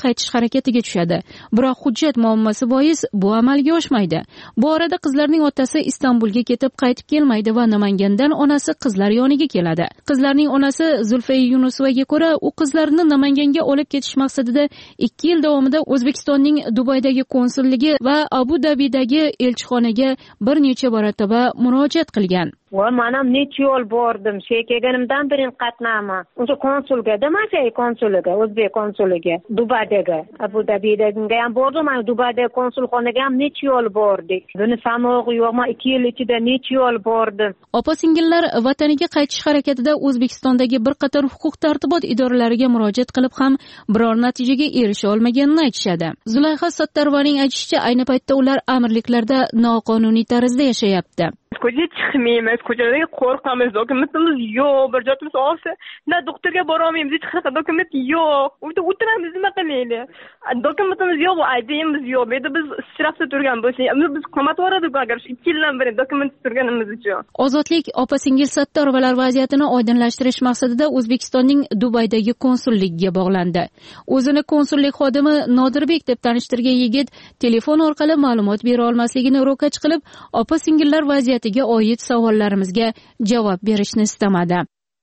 harakatiga tushadi. Biroq hujjat muammosi bois bu amalga oshmaydi. Bu orada qizlarning otasi Istanbulga ketib qaytib kelmaydi va Namangandan onasi qizlar yoniga keladi. Qizlarning onasi Zulfiya Yunusovaga ko'ra, u qizlarini Namanganga olib ketish maqsadida 2 yil davomida O'zbekistonning Dubaydagi konsulligi va Abu Dabidagi elchixonaga bir necha marotaba murojaat qilgan. Mana necha yo'l bordim. Kelganimdan birin qatnama. O'sha konsulga, Damas'ga konsuliga, o'zbek konsuliga, Dubaydagi, Abu Dabidagi ham bordim. Mana Dubaydagi konsulxonaga ham necha yo'l bordik. Buni samog'i yo'qmi? 2 yil ichida necha yo'l bordim. Opa-singillar vataniga qaytish harakatida O'zbekistondagi bir qator huquq-tartibot idoralariga murojaat qilib ham biror natijaga erisha olmaganini aytishadi. Zulayha Sattarovaning aytishicha, ayni paytda ular amirliklarda noqonuniy tarzda yashayapti. Ko'chaga chiqmaymiz, ko'chalarga qo'rqamiz, dokumentimiz yo'q, bir joyimiz olsa, na doktorga bora olmaymiz, hech qanaqa dokument yo'q. Uyda o'tiramiz, nima qilaylik? Dokumentimiz yo'q, ID'miz yo'q. Bu yerda biz shtrafda turgan bo'lsak, biz qamatib yuboradiku agar 2 yildan beri dokument turganimiz uchun. Ozodlik opa-singil Sattorovlar vaziyatini oydinlashtirish maqsadida O'zbekistonning Dubaydagi konsulligiga bog'landi. O'zini konsullik xodimi Nodirbek deb tanishtirgan yigit telefon orqali ma'lumot bera olmasligini ro'kach qilib, opa-singillar vaziyatiga oid savollarimizga javob berishni istamadi.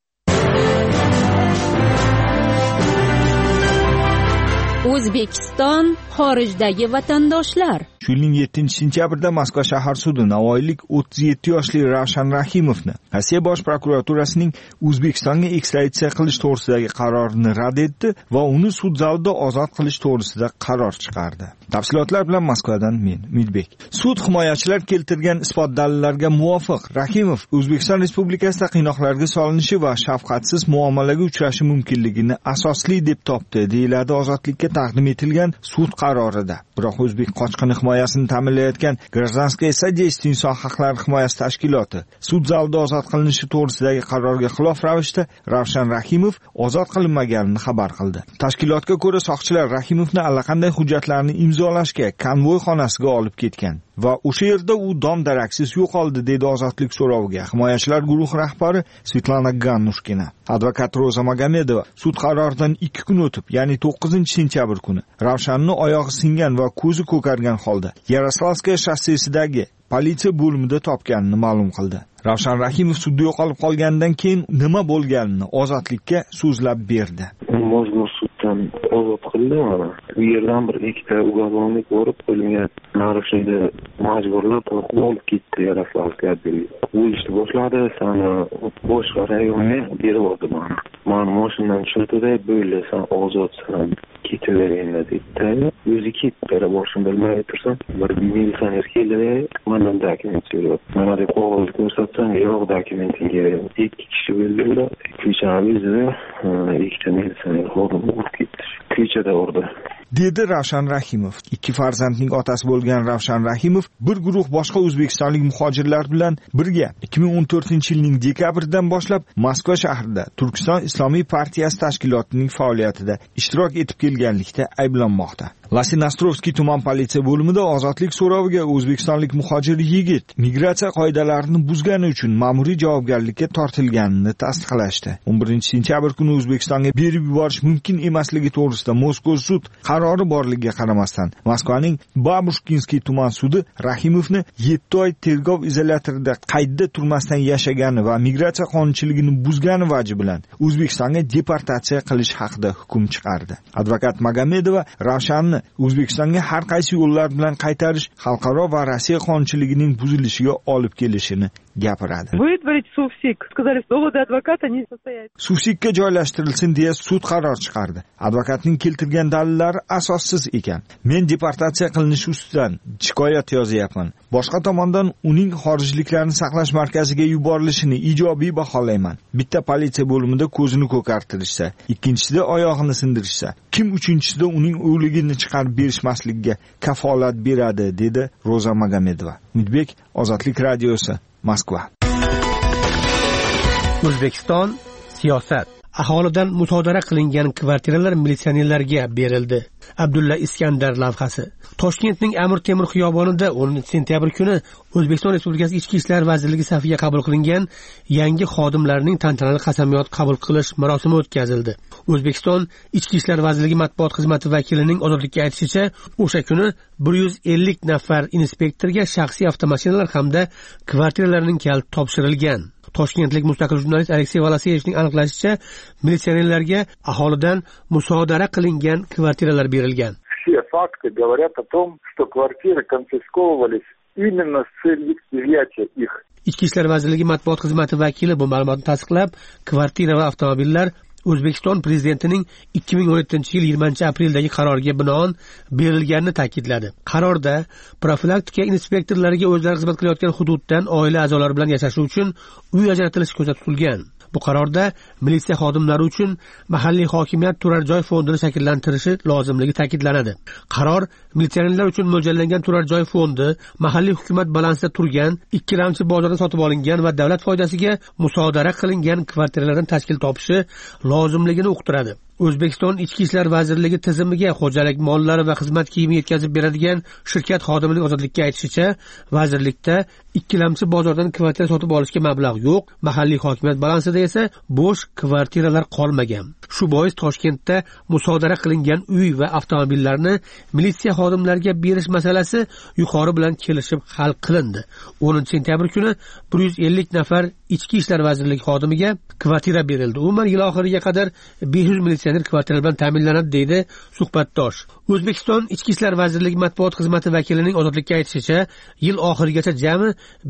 O'zbekiston xorijdagi vatandoshlar. Yilning 7-sentyabrida Moskva shahar sudi navoiylik 37 yoshli Ravshan Rahimovni Rossiya bosh prokuraturasining O'zbekistonga ekstraditsiya qilish to'g'risidagi qarorini rad etdi va uni sud zalida ozod qilish to'g'risida qaror chiqardi. Tafsilotlar bilan Moskvadan men Umidbek. Sud himoyachilar keltirgan isbot dalillarga muvofiq Rahimov O'zbekiston Respublikasida qiynoqlarga solinishi va shafqatsiz muomalaga uchrashi mumkinligini asosli deb topdi, deyiladi ozodlikka taqdim etilgan sud qarorida. Biroq O'zbek qochqini himoyasini ta'minlayotgan Gражданское содействие inson haqlari himoyasi tashkiloti sud zalida ozod qilinishi to'g'risidagi qarorga xilof ravishda Ravshan Rahimov ozod qilinmaganini xabar qildi. Tashkilotga ko'ra soqchilar Rahimovni allaqanday hujjatlarni imzolashga konvoy xonasiga olib ketgan va o'sha yerda u dom-daraksiz yo'qoldi, dedi ozodlik so'roviga himoyachilar guruhi rahbari Svetlana Gannushkina. Advokat Roza Magomedova sud qaroridan 2 kun o'tib, ya'ni 9-sentyabr kuni Ravshanni oyog'i singan va ko'zi ko'kargan holda Yaroslavskaya shossesidagi politsiya bo'limida topganini ma'lum qildi. Ravshan Rahimov sudda yo'qolib qolgandan keyin nima bo'lganini ozodlikka so'zlab berdi. Suddan ozod qildi mana. Bu yerdan bir ikkita ugovornik borib qo'yilgan narxini majburlab olib ketdi Yaroslavskaya. Bu ishni boshladi, sana boshqa rayonga berib oldi mana. Mana mashinadan tushirdi-da, "Bo'ldi, sen ozodsan, ketaveringlar" dedi. O'zi ketdi, boshini bilmay tursam, bir militsioner keldi, mendan dokument so'radi. Mana deb qog'oz ko'rsatsam, yo'q, dokumentinga 2 kishi bo'ldilar. Ko'chamizda ikkita militsioner xodim urib ketdi. Ko'chada urdi. Dedi Ravshan Rahimov. 2 farzandning otasi bo'lgan Ravshan Rahimov bir guruh boshqa o'zbekistonlik muhojirlar bilan birga 2014-yilning dekabridan boshlab Moskva shahrida Turkiston Islomiy partiyasi tashkilotining faoliyatida ishtirok etib kelganlikda ayblanmoqda. Lasinastrovskiy tuman politsiya bo'limida ozodlik so'roviga o'zbekistonlik muhojir yigit migratsiya qoidalarini buzgani uchun ma'muriy javobgarlikka tortilganini tasdiqlashdi. 11-sentyabr kuni O'zbekistonga berib yuborish mumkin emasligi to'g'risida Moskva sud qarori borligiga qaramasdan Moskvaning Babushkinskiy tuman sudi Rahimovni 7 oy tergov izolyatorida qaydda turmasdan yashagani va migratsiya qonunchiligini buzgani vaji bilan O'zbekistonga deportatsiya qilish haqida hukm chiqardi. Advokat Magomedova Ravshanni O'zbekistonga har qaysi yo'llar bilan qaytarish xalqaro va Rossiya qonunchiligining buzilishiga olib kelishini gapiradi. Будет говорить сувсик. Сказали, что доводы адвоката не состоятельны. Suvsikka joylashtirilsin deya sud qaror chiqardi. Advokatning keltirgan dalillari asossiz ekan. Men deportatsiya qilinishi ustidan shikoyat yozyapman. Boshqa tomondan uning xorijliklarni saqlash markaziga yuborilishini ijobiy baholayman. Bitta politsiya bo'limida ko'zini ko'kartirishsa, ikkinchisida oyog'ini sindirishsa, kim uchinchisida uning o'ligini chiqarib berishmasligiga kafolat beradi, dedi Roza Magomedova. Umidbek, Ozodlik radiosi, Moskva. O'zbekiston siyosat. aholidan musodara qilingan kvartiralar militsionerlarga berildi. Abdulla Iskandar lavhasi. Toshkentning Amir Temur xiyobonida 10 sentyabr kuni O'zbekiston Respublikasi Ichki ishlar vazirligi safiga qabul qilingan yangi xodimlarning tantanali qasamyod qabul qilish marosimi o'tkazildi. O'zbekiston Ichki ishlar vazirligi matbuot xizmati vakilining ozodlikka aytishicha, o'sha kuni 150 nafar inspektorga shaxsiy avtomashinalar hamda kvartiralarning kaliti topshirilgan. Toshkentlik mustaqil jurnalist Aleksey Volaseyevning aniqlashicha, militsionerlarga aholidan musodara qilingan kvartiralar berilgan. Все факты говорят о том, что квартиры конфисковывались именно с целью изъятия их. Ichki ishlar vazirligi matbuot xizmati vakili bu ma'lumotni tasdiqlab, kvartira va avtomobillar O'zbekiston prezidentining 2017-yil 20-apreldagi qaroriga binoan berilganini ta'kidladi. Qarorda profilaktika inspektorlariga o'zlari xizmat qilayotgan hududdan oila a'zolari bilan yashashi uchun uy ajratilishi ko'zda tutilgan. Bu qarorda militsiya xodimlari uchun mahalliy hokimiyat turar joy fondini shakllantirishi lozimligi ta'kidlanadi. Qaror militsionerlar uchun mo'ljallangan turar joy fondi mahalliy hukumat balansida turgan, ikkilamchi bozorda sotib olingan va davlat foydasiga musodara qilingan kvartiralardan tashkil topishi lozimligini uqtiradi. O'zbekiston Ichki ishlar vazirligi tizimiga xo'jalik mollari va xizmat kiyimi yetkazib beradigan shirkat xodimining ozodlikka aytishicha, vazirlikda ikkilamchi bozordan kvartira sotib olishga mablag' yo'q, mahalliy hokimiyat balansida esa bo'sh kvartiralar qolmagan. Shu bois Toshkentda musodara qilingan uy va avtomobillarni militsiya xodimlariga berish masalasi yuqori bilan kelishib hal qilindi. 10 sentyabr kuni 150 nafar Ichki ishlar vazirligi xodimiga kvartira berildi. Umuman yil oxiriga qadar 500 militsioner kvartira bilan ta'minlanadi, deydi suhbatdosh. O'zbekiston Ichki ishlar vazirligi matbuot xizmati vakilining ozodlikka aytishicha, yil oxirigacha jami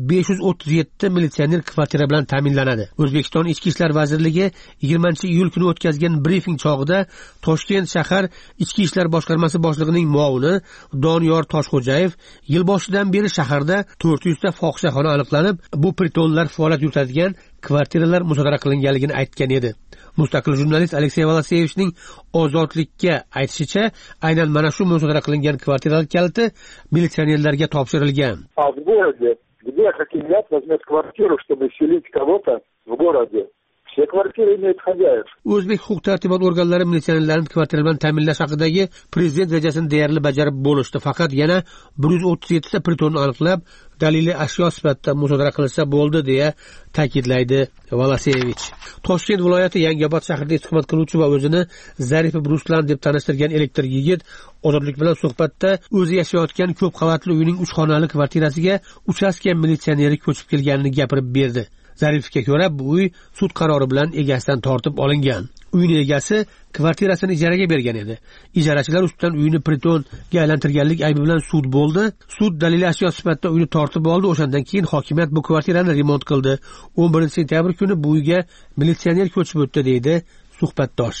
537 militsioner kvartira bilan ta'minlanadi. O'zbekiston Ichki ishlar vazirligi 20-iyul kuni o'tkazgan brifing chog'ida Toshkent shahar Ichki ishlar boshqarmasi boshlig'ining muovini Doniyor Toshxo'jayev yil boshidan beri shaharda 400 ta fohishaxona aniqlanib, bu pritonlar faoliyat yuritadigan kvartiralar musodara qilinganligini aytgan edi. Mustaqil jurnalist Aleksey Volaseyevning ozodlikka aytishicha, aynan mana shu musodara qilingan kvartiralar kaliti militsionerlarga topshirilgan. А в городе, где хакимият возьмет квартиру, чтобы селить кого-то в городе, все квартиры имеют хозяев. O'zbek huquq-tartibot organlari militsionerlarni kvartira bilan ta'minlash haqidagi prezident rejasini deyarli bajarib bo'lishdi. Faqat yana 137 ta pritonni aniqlab, daliliy ashyo sifatida musodara qilsa bo'ldi, deya ta'kidlaydi Volaseyevich. Toshkent viloyati Yangiobod shahrida istiqomat qiluvchi va o'zini Zarifov Ruslan deb tanishtirgan elektr yigit ozodlik bilan suhbatda o'zi yashayotgan ko'p qavatli uyning 3 xonali kvartirasiga uchastka militsioneri ko'chib kelganini gapirib berdi. Zarifga ko'ra, bu uy sud qarori bilan egasidan tortib olingan. Uyning egasi kvartirasini ijaraga bergan edi. Ijarachilar ustidan uyni pritonga aylantirganlik aybi bilan sud bo'ldi. Sud daliliy ashyo sifatida uyni tortib oldi. O'shandan keyin hokimiyat bu kvartirani remont qildi. 11 sentyabr kuni bu uyga militsioner ko'chib o'tdi, deydi suhbatdosh.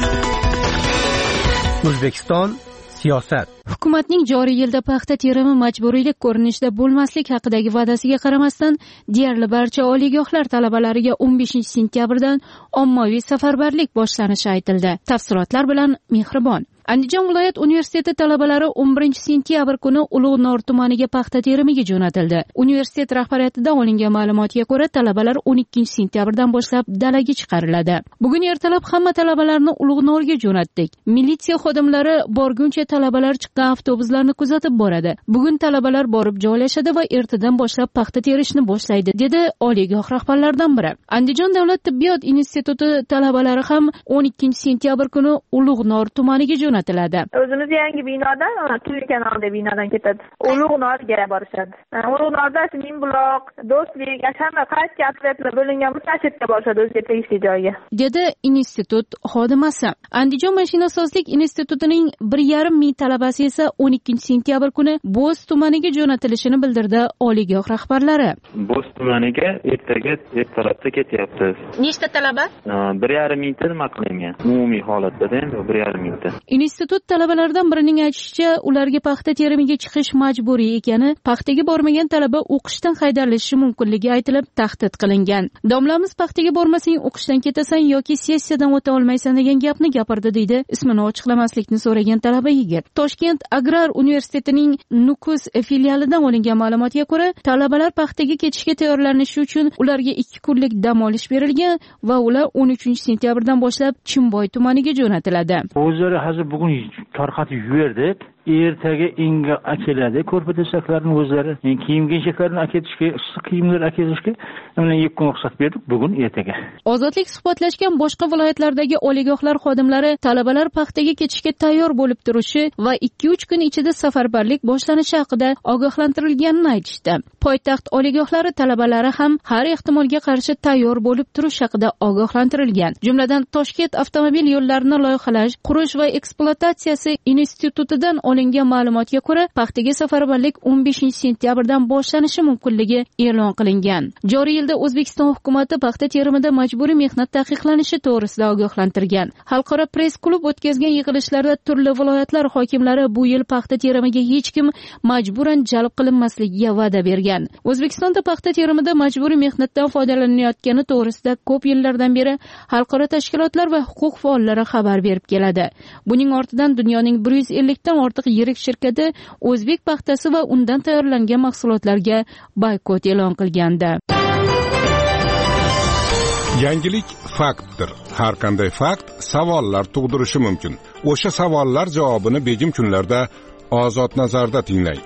O'zbekiston siyosat. Hukumatning joriy yilda paxta terimi majburiylik ko'rinishda bo'lmaslik haqidagi va'dasiga qaramasdan, deyarli barcha oliygohlar talabalariga 15 sentyabrdan ommaviy safarbarlik boshlanishi aytildi. Tafsilotlar bilan Mehribon. Andijon viloyat universiteti talabalari 11 sentyabr kuni Ulug'nor tumaniga paxta terimiga jo'natildi. Universitet rahbariyatidan olingan ma'lumotga ko'ra, talabalar 12 sentyabrdan boshlab dalaga chiqariladi. Bugun ertalab hamma talabalarni Ulug'norga jo'natdik. Militsiya xodimlari borguncha talabalar chiqqan avtobuslarni kuzatib boradi. Bugun talabalar borib joylashadi va ertadan boshlab paxta terishni boshlaydi, dedi oliygoh rahbarlaridan biri. Andijon davlat tibbiyot instituti talabalari ham 12 sentyabr kuni Ulug'nor tumaniga jo'natiladi. O'zimiz yangi binodan, Tuzi kanalida binodan ketadi. Ulug'norga borishadi. Ulug'norda Minbuloq, Do'stlik, hamma qaysi atletlar bo'lingan mutaxassisga borishadi o'ziga tegishli joyga, dedi institut xodimasi. Andijon mashinasozlik institutining 1,5 ming talabasi esa 12 sentyabr kuni Bo'z tumaniga jo'natilishini bildirdi oliygoh rahbarlari. Bo'z tumaniga ertalabda ketyapti. Nechta talaba? 1,5 mingta nima qilingan. Umumiy holatda endi 1,5 mingta. Institut talabalaridan birining aytishicha, ularga paxta terimiga chiqish majburiy ekani, paxtaga bormagan talaba o'qishdan haydalishi mumkinligi aytilib, tahdid qilingan. Domlamiz paxtaga bormasang o'qishdan ketasan yoki sessiyadan o'ta olmaysan degan gapni gapirdi deydi ismini ochiqlamaslikni so'ragan talaba yigit. Toshkent Agrar universitetining Nukus filialidan olingan ma'lumotga ko'ra, talabalar paxtaga ketishga tayyorlanishi uchun ularga 2 kunlik dam olish berilgan va ular 13-sentyabrdan boshlab Chimboy tumaniga jo'natiladi. O'zlari hozir bugun tarqatib yuberdi. Ertaga inga keladi. Ko'rpa-to'shaklarni o'zlari, kiyim-kechaklarni aketishga, issiq kiyimlar aketishga, mana 2 kun ruxsat berdik, bugun ertaga. Ozodlik suhbatlashgan boshqa viloyatlardagi oliygohlar xodimlari talabalar paxtaga ketishga tayyor bo'lib turishi va 2-3 kun ichida safarbarlik boshlanishi haqida ogohlantirilganini aytishdi. Poytaxt oliygohlari talabalari ham har ehtimolga qarshi tayyor bo'lib turish haqida ogohlantirilgan. Jumladan Toshkent avtomobil yo'llarini loyihalash, qurish va ekspluatatsiyasi institutidan olingan ma'lumotga ko'ra, paxtaga safarbarlik 15-sentyabrdan boshlanishi mumkinligi e'lon qilingan. Joriy yilda O'zbekiston hukumatı paxta terimida majburiy mehnat taqiqlanishi to'g'risida ogohlantirgan. Xalqaro press klub o'tkazgan yig'ilishlarda turli viloyatlar hokimlari bu yil paxta terimiga hech kim majburan jalb qilinmasligiga va'da bergan. O'zbekistonda paxta terimida majburiy mehnatdan foydalanayotgani to'g'risida ko'p yillardan beri xalqaro tashkilotlar va huquq faollari xabar berib keladi. Buning ortidan dunyoning 150 dan ortiq yirik shirkati o'zbek paxtasi va undan tayyorlangan mahsulotlarga boykot e'lon qilgandi. Yangilik faktdir. Har qanday fakt savollar tug'dirishi mumkin. O'sha savollar javobini begim kunlarda Ozod nazarda tinglang.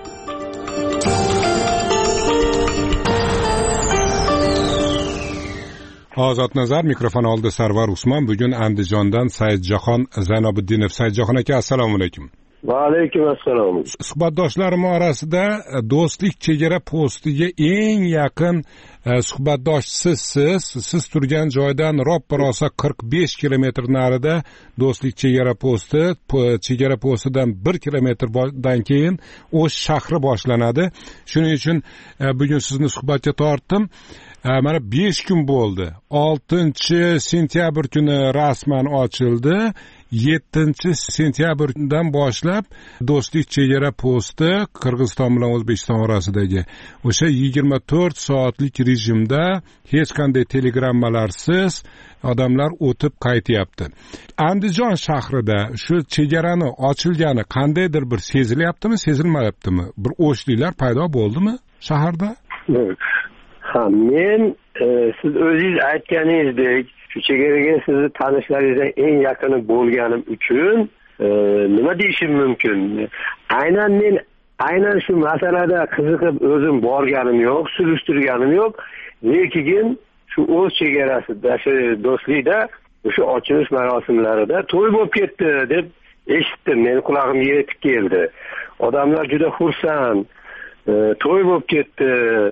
Ozod nazar mikrofon oldi Sarvar Usmon. Bugun Andijondan Saidjahon Zaynobiddinov. Saidjahon aka, assalomu alaykum. Va alaykum assalom. Suhbatdoshlarim orasida do'stlik chegara postiga eng yaqin suhbatdosh siz turgan joydan roppa-rosa 45 kilometr narida do'stlik chegara postidan 1 kilometrdan keyin O'sh shahri boshlanadi. Shuning uchun bugun sizni suhbatga tortdim. Mana 5 kun bo'ldi. 6-sentyabr kuni rasman ochildi. 7-sentyabrdan boshlab do'stlik chegara posti Qirg'iziston bilan O'zbekiston orasidagi o'sha 24 soatlik rejimda hech qanday telegrammalarsiz odamlar o'tib qaytyapti. Andijon shahrida shu chegarani ochilgani qandaydir bir sezilyaptimi, sezilmayaptimi? Bir o'shliklar paydo bo'ldimi shaharda? Ha, men siz o'zingiz aytganingizdek, shu chegaraga sizni tanishlaringizdan eng yaqini bo'lganim uchun nima deyishim mumkin? Aynan shu masalada qiziqib o'zim borganim yo'q, surishtirganim yo'q. Lekin shu o'z chegarasida, shu do'stlikda o'sha ochilish marosimlarida to'y bo'lib ketdi deb eshitdim. Men qulog'imga yetib keldi. Odamlar juda xursand. To'y bo'lib ketdi,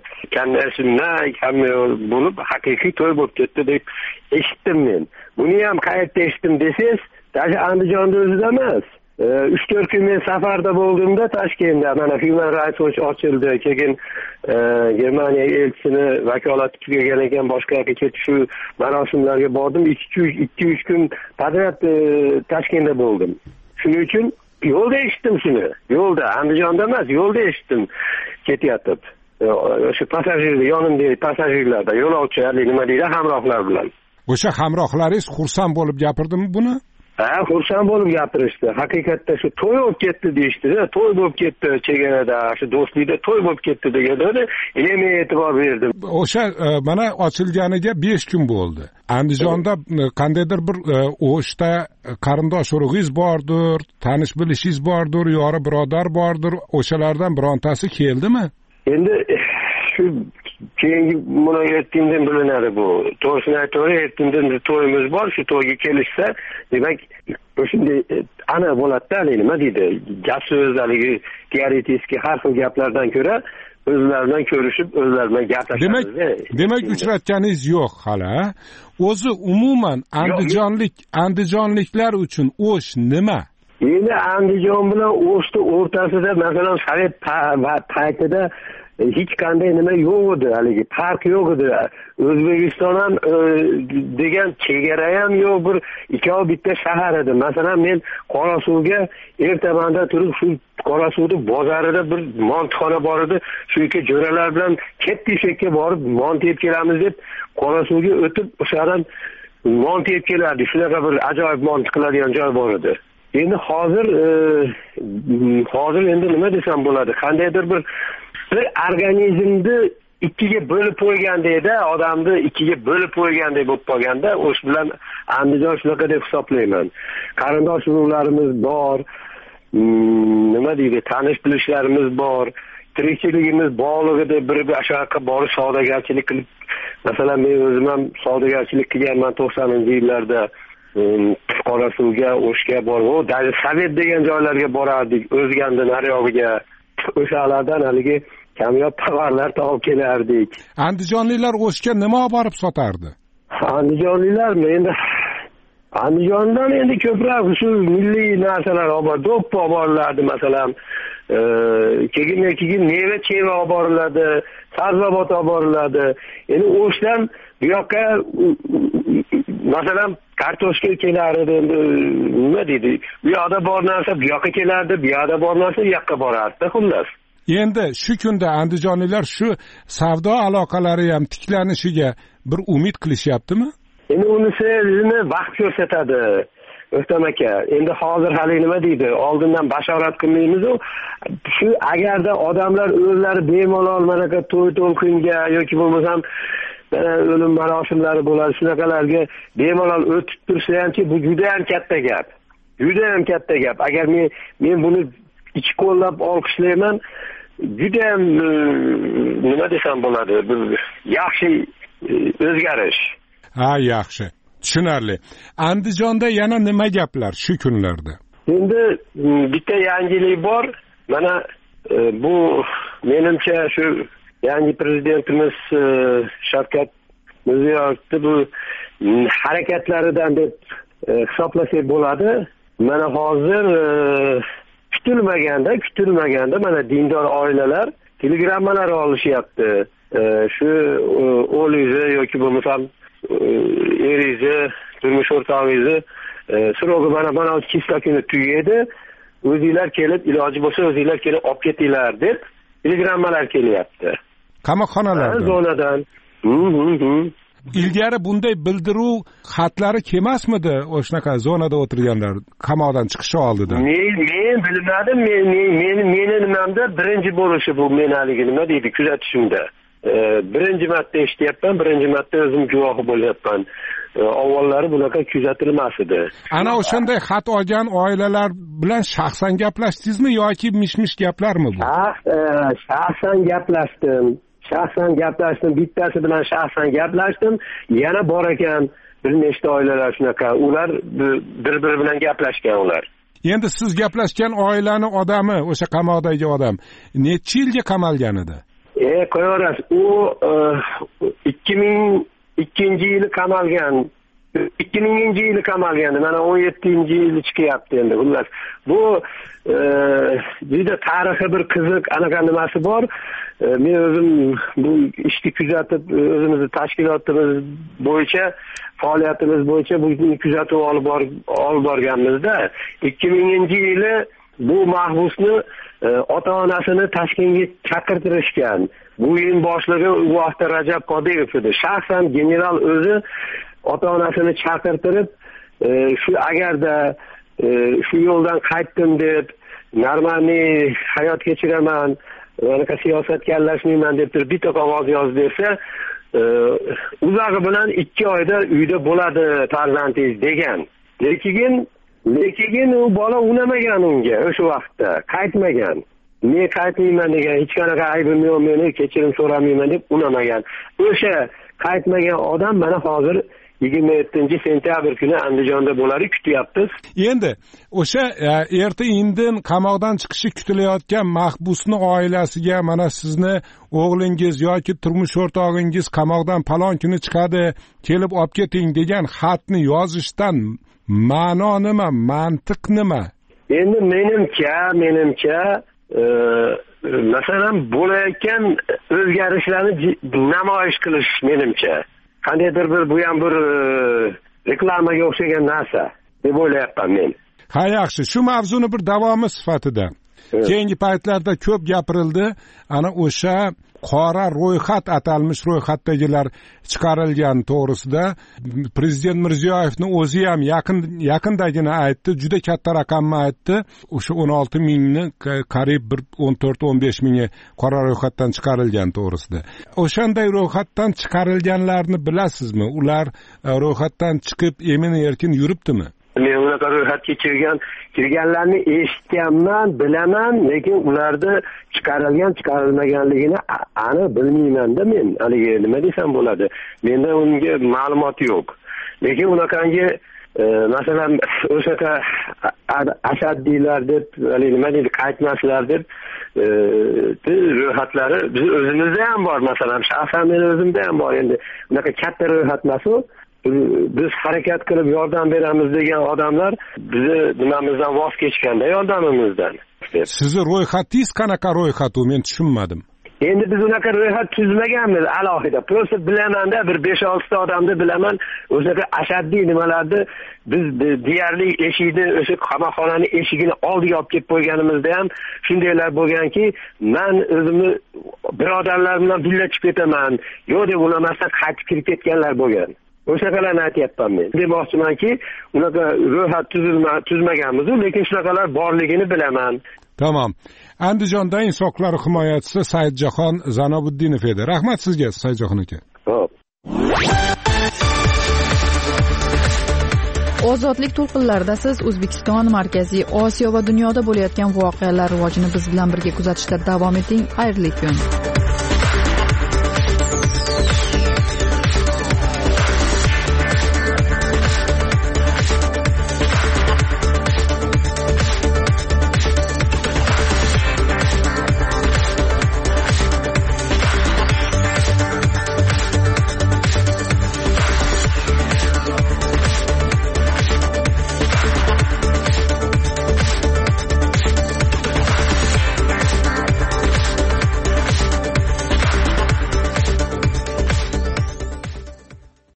bo'lib haqiqiy to'y bo'lib ketdi deb eshitdim men. Buni ham qayerda eshitdim desangiz, даже Andijonda o'zida emas. 3-4 kun men safarda bo'ldimda Toshkentda, mana Human Rights Watch ochildi, keyin Germaniya elchisini vakolati tugagan ekan, boshqa yoqqa ketib shu marosimlarga bordim. 2-3 kun podrad Toshkentda bo'ldim. Shuning uchun yo'lda eshitdim shuni. Yo'lda, Andijonda emas, yo'lda eshitdim ketyapti. O'sha passajirlar, yonimdagi passajirlarda, yo'lovchilar, nima deydi, hamrohlar bilan. O'sha hamrohlaringiz xursand bo'lib gapirdimi buni? Ha, xursand bo'lib gapirishdi. Haqiqatda shu to'y bo'lib ketdi deyishdi-da, to'y bo'lib ketdi chegarada, shu do'stlikda to'y bo'lib ketdi deganda men e'tibor berdim. O'sha mana ochilganiga 5 kun bo'ldi. Andijonda qandaydir bir O'shda qarindosh urug'ingiz bordir, tanish bilishingiz bordir, yori birodar bordir. O'shalardan birontasi keldimi? Endi shu keyingi munoyatdan bilinadi bu. To'g'risini aytaver, ertaga to'yimiz bor, shu to'yga kelishsa, demak, o'shunday ana bo'ladi-da, nima deydi? Gap so'zlariga teoretik har xil gaplardan ko'ra o'zlaridan ko'rishib, o'zlaridan gaplashadi. Demak, uchratganingiz yo'q hali. O'zi umuman andijonliklar uchun O'sh nima? Endi Andijon bilan O'shni o'rtasida, masalan, Sovet paytida hech qanday nima yo'q edi, haligi farq yo'q edi. O'zbekiston ham degan chegara ham yo'q, bir ikkovi bitta shahar edi. Masalan, men Qorasuvga ertamanda turib, shu Qorasuvni bozorida bir montxona bor edi. Shu yerga jo'ralar bilan Kattishekka borib mont yeb kelamiz deb Qorasuvga o'tib, o'shadan mont yeb kelardik. Shunaqa bir ajoyib mont qiladigan joy bor edi. Endi hozir endi nima desam bo'ladi? Qandaydir bir organizmni ikkiga bo'lib qo'ygandek-da, odamni ikkiga bo'lib qo'ygandek bo'lib qolganda, o'sh bilan Andijon shunaqa deb hisoblayman. Qarindosh urug'larimiz bor, nima deydi, tanish bilishlarimiz bor, tirikchiligimiz bog'lig'ida bir yoqqa borib savdogarchilik qilib, masalan men o'zim ham savdogarchilik qilganman 90-yillarda. Qorasuvga, O'shga borib, даже Sovet degan joylarga borardik, O'zgandan nariyog'iga. O'shalardan haligi kamyob tovarlar topib kelardik. Andijonliklar O'shga nima olib borib sotardi? Andijonliklarmi? Andijondan endi ko'proq shu milliy narsalar olib bordi, do'ppi olib boriladi, masalan, keyin meva-cheva olib boriladi, sabzavot olib boriladi. Endi O'shdan bu yoqqa masalan kartoshka kelardi, endi nima deydi? Bu yoqda bor narsa bu yoqqa kelardi, bu yoqda bor narsa bu yoqqa borardi, xullas. Endi shu kunda andijonliklar shu savdo aloqalari ham tiklanishiga bir umid qilishyaptimi? Endi unisini vaqt ko'rsatadi. O'stam aka, endi hozir hali nima deydi? Oldindan bashorat qilmaymiz-ku. Shu agarda odamlar o'zlari bemalol mana to'y-to'yxonga yoki bo'lmasam o'lim marosimlari bo'ladi, shunaqalarga bemalol o'tib tursa hamki, bu juda ham katta gap. Juda ham katta gap. Agar men buni ichi qo'llab olqishlayman, juda ham nima desam bo'ladi, bir yaxshi o'zgarish. Ha, yaxshi. Tushunarli. Andijonda yana nima gaplar shu kunlarda? Endi bitta yangilik bor. Mana bu menimcha shu yangi prezidentimiz Shavkat Mirziyoyevni bu harakatlaridan deb hisoblasak bo'ladi. Mana hozir kutilmaganda mana dindor oilalar telegrammalar olishyapti. Shu o'g'lingizni yoki bo'lmasam eringizni, turmush o'rtog'ingizni srogi mana kisla kuni tugaydi. O'zinglar kelib, iloji bo'lsa o'zinglar kelib olib ketinglar deb telegrammalar kelyapti. Qamoqxonalardan. Zonadan. Ilgari bunday bildiruv xatlari kelmasmidi o'shanaqa zonada o'tirganlar qamoqdan chiqishi oldidan? Men bilmadim. Meni nimamda birinchi bo'lishi bu menaligi nima deydi, kuzatishimda. Birinchi marta eshityapman, birinchi marta o'zim guvohi bo'lyapman. Avvallari bunaqa kuzatilmas edi. Ana o'shanday xat olgan oilalar bilan shaxsan gaplashdingizmi yoki mish-mish gaplarmi bu? Shaxsan gaplashdim. Bittasi bilan shaxsan gaplashdim. Yana bor ekan bir nechta oilalar shunaqa. Ular bir-biri bilan gaplashgan ular. Endi siz gaplashgan oilani odami, o'sha qamoqdagi odam necha yilga qamalgan edi? Qo'yaverasiz. U 2002-yili qamalgan. 2000-yili qamalgandi. Mana 17-yili chiqyapti endi. Xullas, bu juda tarixiy bir qiziq anaqa nimasi bor. Men o'zim bu ishni kuzatib, o'zimizni tashkilotimiz bo'yicha, faoliyatimiz bo'yicha bu kuzatib olib borganmizda 2000-yili bu mahbusni ota-onasini Toshkentga chaqirtirishgan. Bu yil boshlig'i u vaqtda Rajab Qodirov edi. Shaxsan general o'zi ota-onasini chaqirtirib, shu agarda shu yo'ldan qaytdim deb, normalniy hayot kechiraman, anaqa siyosatga aralashmayman deb turib bitta qog'oz yozib bersa, uzog'i bilan 2 oyda uyda bo'ladi farzandingiz degan. Lekin u bola unamagan unga o'sha vaqtda, qaytmagan. Men qaytmayman degan, hech qanaqa aybim yo'q, meni kechirim so'ramayman deb unamagan. O'sha qaytmagan odam mana hozir 27-sentyabr kuni Andijonda bo'ladi, kutyapmiz. Endi o'sha erta-indin qamoqdan chiqishi kutilayotgan mahbusning oilasiga mana sizni o'g'lingiz yoki turmush o'rtog'ingiz qamoqdan palon kuni chiqadi, kelib olib keting degan xatni yozishdan ma'no nima, mantiq nima? Endi menimcha masalan bo'layotgan o'zgarishlarni namoyish qilish menimcha qandaydir bu ham bir reklamaga o'xshagan narsa deb o'ylayapman men. Ha, yaxshi, shu mavzuni bir davomi sifatida keyingi paytlarda ko'p gapirildi. Ana o'sha qora ro'yxat, atalmish ro'yxatdagilar chiqarilgan to'g'risida prezident Mirziyoyevning o'zi ham yaqindagina aytdi, juda katta raqamni aytdi. O'sha 16 mingni qariyb bir 14-15 mingi qora ro'yxatdan chiqarilgan to'g'risida. O'shanday ro'yxatdan chiqarilganlarni bilasizmi? Ular ro'yxatdan chiqib emin-erkin yuribdimi? Men unaqa ro'yxatga kirganlarni eshitganman, bilaman, lekin ularni chiqarilmaganligini aniq bilmayman-da men. Haligi nima desam bo'ladi? Menda unga ma'lumot yo'q. Lekin unaqangi masalan o'shaqa ashaddiylar deb, nima deydi, qaytmaslar deb ro'yxatlari biz o'zimizda ham bor. Masalan, shaxsan men o'zimda ham bor. Endi unaqa katta ro'yxat emas u. Biz harakat qilib yordam beramiz degan odamlar bizni nimamizdan voz kechganda yordamimizdan. Sizni ro'yxatingiz qanaqa ro'yxat u? Men tushunmadim. Endi biz unaqa ro'yxat tuzmaganmiz alohida. Prosta bilamanda bir 5-6 ta odamni bilaman. O'shaqa ashaddiy nimalarni biz deyarli eshikni, o'sha qamoqxonaning eshigini oldiga olib kelib qo'yganimizda ham shundaylar bo'lganki, men o'zimni birodarlar bilan birga chiqib ketaman, yo'q deb ulamasdan qaytib kirib ketganlar bo'lgan. O'shaqalarni aytyapman men. Demoqchimanki, unaqa ro'yxat tuzmaganmiz, lekin shunaqalar borligini bilaman. Tamam. Andijonda Inson huquqlari himoyachisi Saidjahon Zanobuddinov edi. Rahmat sizga, Saidjahon aka. Xo'p. Ozodlik to'lqinlarida siz O'zbekiston, Markaziy Osiyo va dunyoda bo'layotgan voqealar rivojini biz bilan birga kuzatishda davom eting. Xayrli kun.